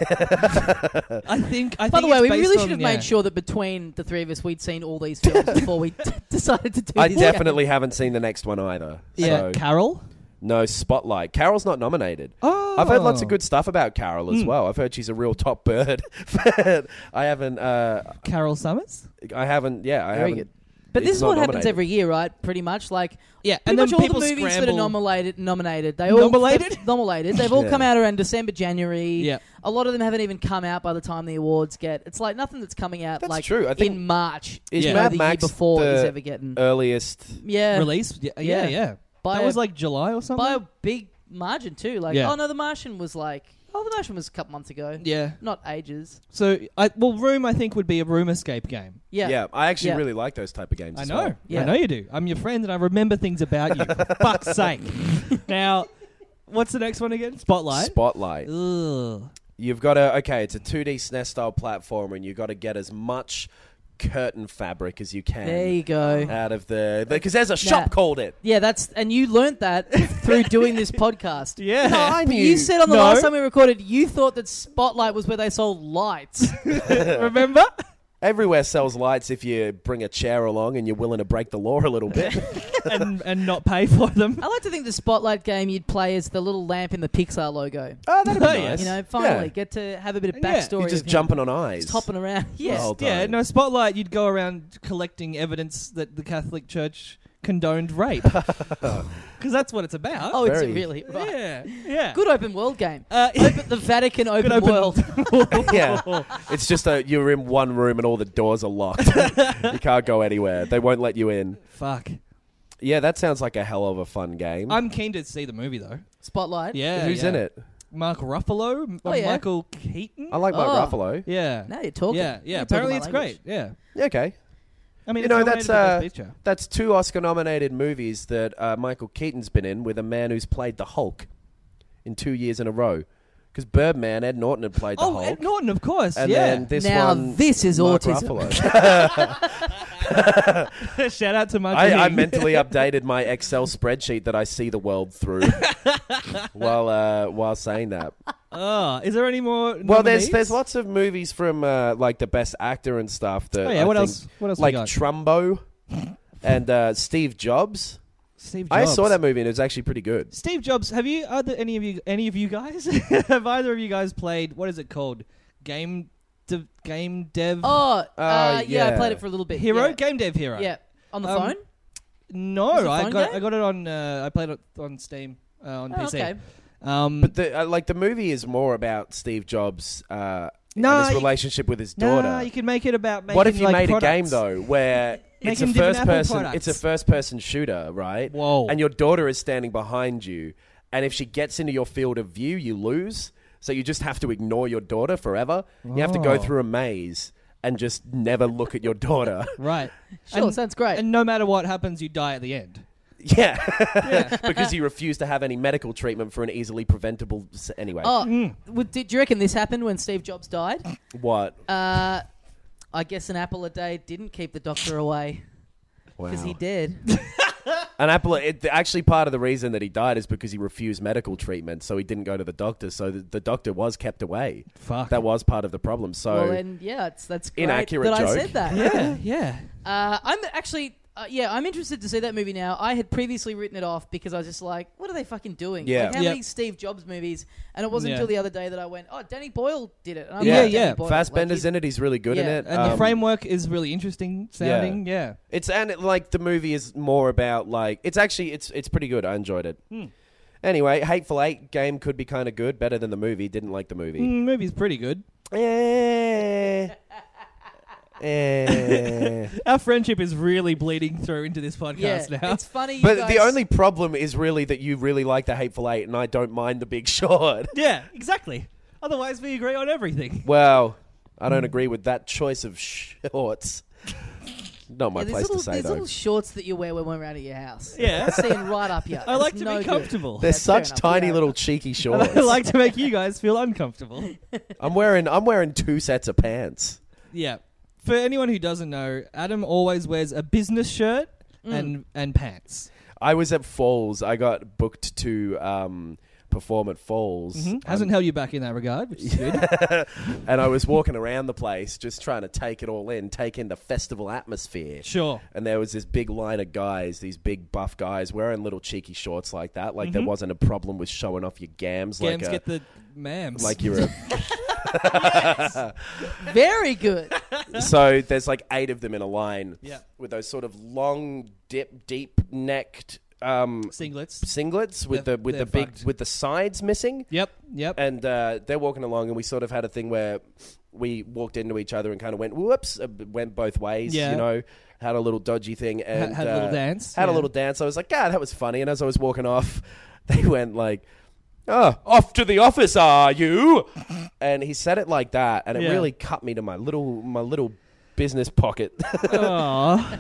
I think. I By think the way, it's we based really on- should have yeah. made sure that between the three of us, we'd seen all these films before we t- decided to do I this. definitely haven't seen the next one either. Yeah, So, Carol. no, Spotlight. Carol's not nominated. Oh, I've heard lots of good stuff about Carol as Mm. well. I've heard she's a real top bird. But I haven't. Uh, Carol Summers. I haven't. Yeah, I Very haven't. good. But it's this is not what happens nominated. every year, right? Pretty much, like Yeah, pretty and much then all people the movies that are scramble. nominated, nominated, they all Nominated? they've- nominated. They've all Yeah. come out around December, January. Yeah. A lot of them haven't even come out by the time the awards get. It's like nothing that's coming out That's like true. I think- in March. Is you Yeah. know, Mad the Max year before the is ever getting earliest? yeah Release. Yeah, yeah, Yeah. yeah. by That a, was like July or something. by a big margin too. Like Yeah. oh no, The Martian was like oh The Martian was a couple months ago. yeah. Not ages. So, I, well, Room I think would be a room escape game. Yeah. I actually Yeah. really like those type of games. I as know. well. Yeah. I know you do. I'm your friend and I remember things about you. For fuck's sake. Now, what's the next one again? Spotlight. Spotlight. Ugh. You've got to okay. It's a two D S N E S style platformer, and you've got to get as much curtain fabric as you can There you go. out of the because there's a shop Nah. called it. Yeah, that's and you learnt that through doing this podcast. Yeah. No, I But knew. you said on the No. last time we recorded, you thought that Spotlight was where they sold lights. Remember? Everywhere sells lights if you bring a chair along and you're willing to break the law a little bit. and and not pay for them. I like to think the Spotlight game you'd play is the little lamp in the Pixar logo. Oh, that'd be Oh, yeah. nice. You know, finally Yeah. get to have a bit of Yeah. backstory. You're just of him jumping on eyes. just hopping around. Yes. whole Yeah, time. no, Spotlight, you'd go around collecting evidence that the Catholic Church condoned rape. Because that's what it's about. Oh, it's Very. really right. yeah. Yeah. Good open world game. Uh, Open, the Vatican open, open- world. Yeah, it's just a you're in one room and all the doors are locked. You can't go anywhere. They won't let you in. Fuck. Yeah, that sounds like a hell of a fun game. I'm keen to see the movie, though. Spotlight. Yeah. Who's yeah. in it? Mark Ruffalo? M- Oh, yeah. Michael Keaton? I like Mark Oh. Ruffalo. Yeah. Now you're talking. Yeah, yeah. You're Apparently talking it's my great. Yeah. Yeah, okay. I mean, You it's know, nominated that's, for Best uh, Picture. That's two Oscar-nominated movies that uh, Michael Keaton's been in with a man who's played the Hulk in two years in a row. Because Birdman, Ed Norton had played the Oh, Hulk. Ed Norton, of course. and yeah. then this Now one, this is Mark autism. Ruffalo. Shout out to Mark. I, I King. mentally updated my Excel spreadsheet that I see the world through while uh, while saying that. Oh, is there any more? Well, there's nominees? there's lots of movies from uh, like the best actor and stuff that Oh yeah. I What think- else? What else? like we got? Trumbo and uh, Steve Jobs. Steve Jobs. I saw that movie and it was actually pretty good. Steve Jobs. Have you? Are there any of you? Any of you guys? have either of you guys played? What is it called? Game. De- game dev. Oh, uh, yeah. yeah. I played it for a little bit. Hero. Yeah. Game dev hero. Yeah. On the Um, phone? No, Was it a I phone got game? I got it on. Uh, I played it on Steam uh, on Oh, P C. okay. Um, But the uh, like the movie is more about Steve Jobs uh, No, and his you- relationship with his nah, daughter. you can make it about making What if you like, made products. a game though where it's a Making different first Apple person products. it's a first person shooter, right? Whoa. And your daughter is standing behind you, and if she gets into your field of view, you lose. So you just have to ignore your daughter forever. You have to go Oh. through a maze and just never look at your daughter. Right. Sure, And- sounds great. And no matter what happens, you die at the end. Yeah, because you refuse to have any medical treatment for an easily preventable. s- Anyway, oh, Mm. would, did you reckon this happened when Steve Jobs died? what? Uh, I guess an apple a day didn't keep the doctor away because Wow. he did. An apple. It, actually, part of the reason that he died is because he refused medical treatment, so he didn't go to the doctor. So the, the doctor was kept away. Fuck. That was part of the problem. So well, then, yeah, it's, that's great Inaccurate that I joke. said that. yeah, yeah. Uh, I'm actually, uh, yeah, I'm interested to see that movie now. I had previously written it off because I was just like, what are they fucking doing? Yeah. Like, how Yep. many Steve Jobs movies? And it wasn't Yeah. until the other day that I went, oh, Danny Boyle did it. And I Yeah, love yeah. Danny Boyle. Fassbender's Like, in it. He's really good in Yeah. it. And the Um, framework is really interesting sounding. Yeah. It's and it, like the movie is more about like it's actually it's it's pretty good. I enjoyed it. Hmm. Anyway, Hateful Eight game could be kind of good, better than the movie. Didn't like the movie. Mm, movie's pretty good. Eh. Eh. Our friendship is really bleeding through into this podcast Yeah, now. it's funny. You But guys, the only problem is really that you really like the Hateful Eight, and I don't mind the Big Short. Yeah, exactly. Otherwise, we agree on everything. Well, I don't agree with that choice of shorts. Not my yeah, there's place little, to say, there's though. little shorts that you wear when we're out at your house. Yeah. Seeing right up here. I like It's to no be good. comfortable. They're Yeah, fair such enough, tiny yeah. little cheeky And shorts. I like to make you guys feel uncomfortable. I'm wearing I'm wearing two sets of pants. Yeah. For anyone who doesn't know, Adam always wears a business shirt Mm. and and pants. I was at Falls. I got booked to um, perform at Falls. Mhm. Hasn't held you back in that regard, which is good. And I was walking around the place just trying to take it all in, take in the festival atmosphere. Sure. And there was this big line of guys, these big buff guys wearing little cheeky shorts like that. Like there Mhm. wasn't a problem with showing off your gams. Gams like a, get the mams. like you're a... Very good. So there's like eight of them in a line Yeah. with those sort of long, dip, deep-necked um, Singlets. singlets with They're- the with they're the big fucked. with the sides missing. Yep. Yep. And uh, they're walking along, and we sort of had a thing where we walked into each other and kind of went, whoops, uh, went both ways, Yeah. you know, had a little dodgy thing. And, had a little uh, dance, Had a yeah. little dance. I was like, God, that was funny. And as I was walking off, they went like, oh, off to the office, are you? And he said it like that, and it Yeah. really cut me to my little my little business pocket. Aw.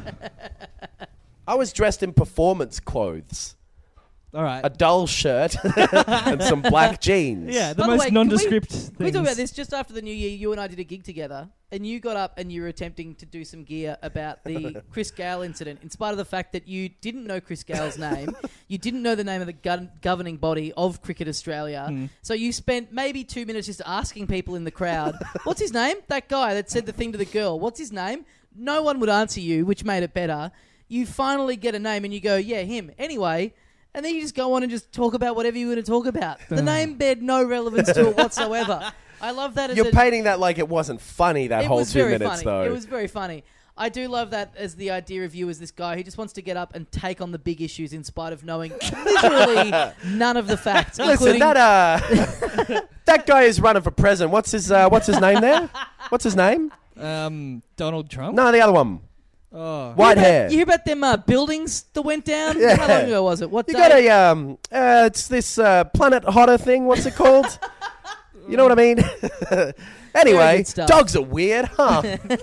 I was dressed in performance clothes. All right. A dull shirt and some black jeans. Yeah, the By the most way, can we- nondescript Can we things. talk about this just after the new year? You and I did a gig together, and you got up and you were attempting to do some gear about the Chris Gale incident. In spite of the fact that you didn't know Chris Gale's name, you didn't know the name of the gun- governing body of Cricket Australia. Hmm. So you spent maybe two minutes just asking people in the crowd, "What's his name?" That guy that said the thing to the girl. What's his name? No one would answer you, which made it better. You finally get a name, and you go, "Yeah, him." Anyway. And then you just go on and just talk about whatever you want to talk about. The name bear no relevance to it whatsoever. I love that as You're a... painting that like it wasn't funny that it whole was two very minutes, funny. though. It was very funny. I do love that as the idea of you as this guy who just wants to get up and take on the big issues in spite of knowing literally none of the facts. Listen, including that uh, that guy is running for president. What's his uh, What's his name there? What's his name? Um, Donald Trump. No, the other one. Oh. White you heard- hair. You hear about them uh, buildings that went down? Yeah. How long ago was it? What You day? got a um, uh, it's this uh, Planet Hotter thing. What's it called? You know what I mean? Very Anyway, good stuff. dogs are weird, huh?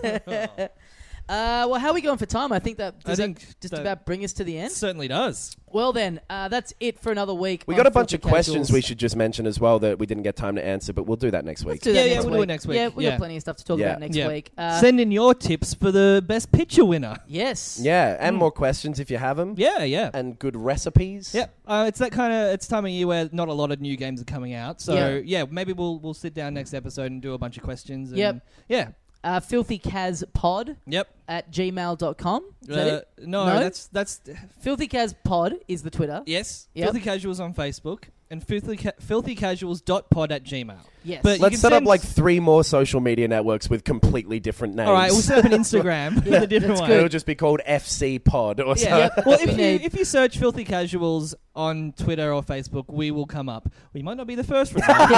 Uh, well, how are we going for time? I think that does I that think just that- about bring us to the end. It certainly does. Well then, uh, that's it for another week. We on got a bunch Filthy of questions Casuals. we should just mention as well that we didn't get time to answer, but we'll do that next week. Let's do that Yeah, yeah, next we'll week. do it next week. Yeah, we Yeah. got plenty of stuff to talk Yeah. about next Yeah. week. Uh, Send in your tips for the best picture winner. yes. Yeah, and more questions if you have them. Yeah, yeah. And good recipes. Yep. Uh, it's that kind of it's time of year where not a lot of new games are coming out. So Yeah. yeah, maybe we'll we'll sit down next episode and do a bunch of questions. And Yep. Yeah. Uh, filthycazpod Yep. at gmail dot com. Is that Uh, it? no, No? that's that's filthycazpod is the Twitter. yes. Yep. Filthy Casuals on Facebook and filthy ca- filthycasuals.pod at gmail. Yes. But you Let's can set up send- like three more social media networks with completely different names. All right, we'll set up an Instagram with Yeah, a different that's one. It'll just be called F C Pod or Yeah. something. Well, if We you need- if you search Filthy Casuals on Twitter or Facebook, we will come up. We might not be the first result,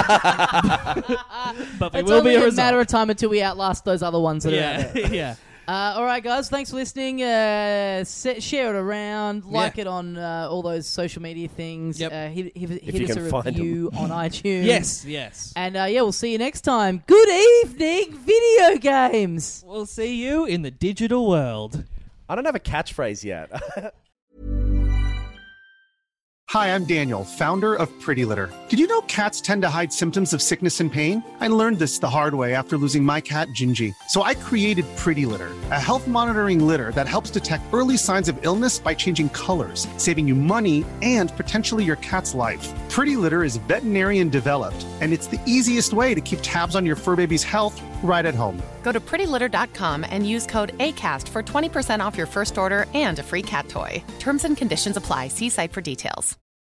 but we it's will only be a a result. matter of time until we outlast those other ones that are out there. yeah, yeah. Uh, all right, guys. Thanks for listening. Uh, se- share it around. Like Yeah. it on uh, all those social media things. Yep. Uh, hit hit, hit you us a can find 'em. review on iTunes. Yes, yes. And uh, yeah, we'll see you next time. Good evening, video games. We'll see you in the digital world. I don't have a catchphrase yet. Hi, I'm Daniel, founder of Pretty Litter. Did you know cats tend to hide symptoms of sickness and pain? I learned this the hard way after losing my cat, Gingy. So I created Pretty Litter, a health monitoring litter that helps detect early signs of illness by changing colors, saving you money and potentially your cat's life. Pretty Litter is veterinarian developed, and it's the easiest way to keep tabs on your fur baby's health right at home. Go to pretty litter dot com and use code ACAST for twenty percent off your first order and a free cat toy. Terms and conditions apply. See site for details.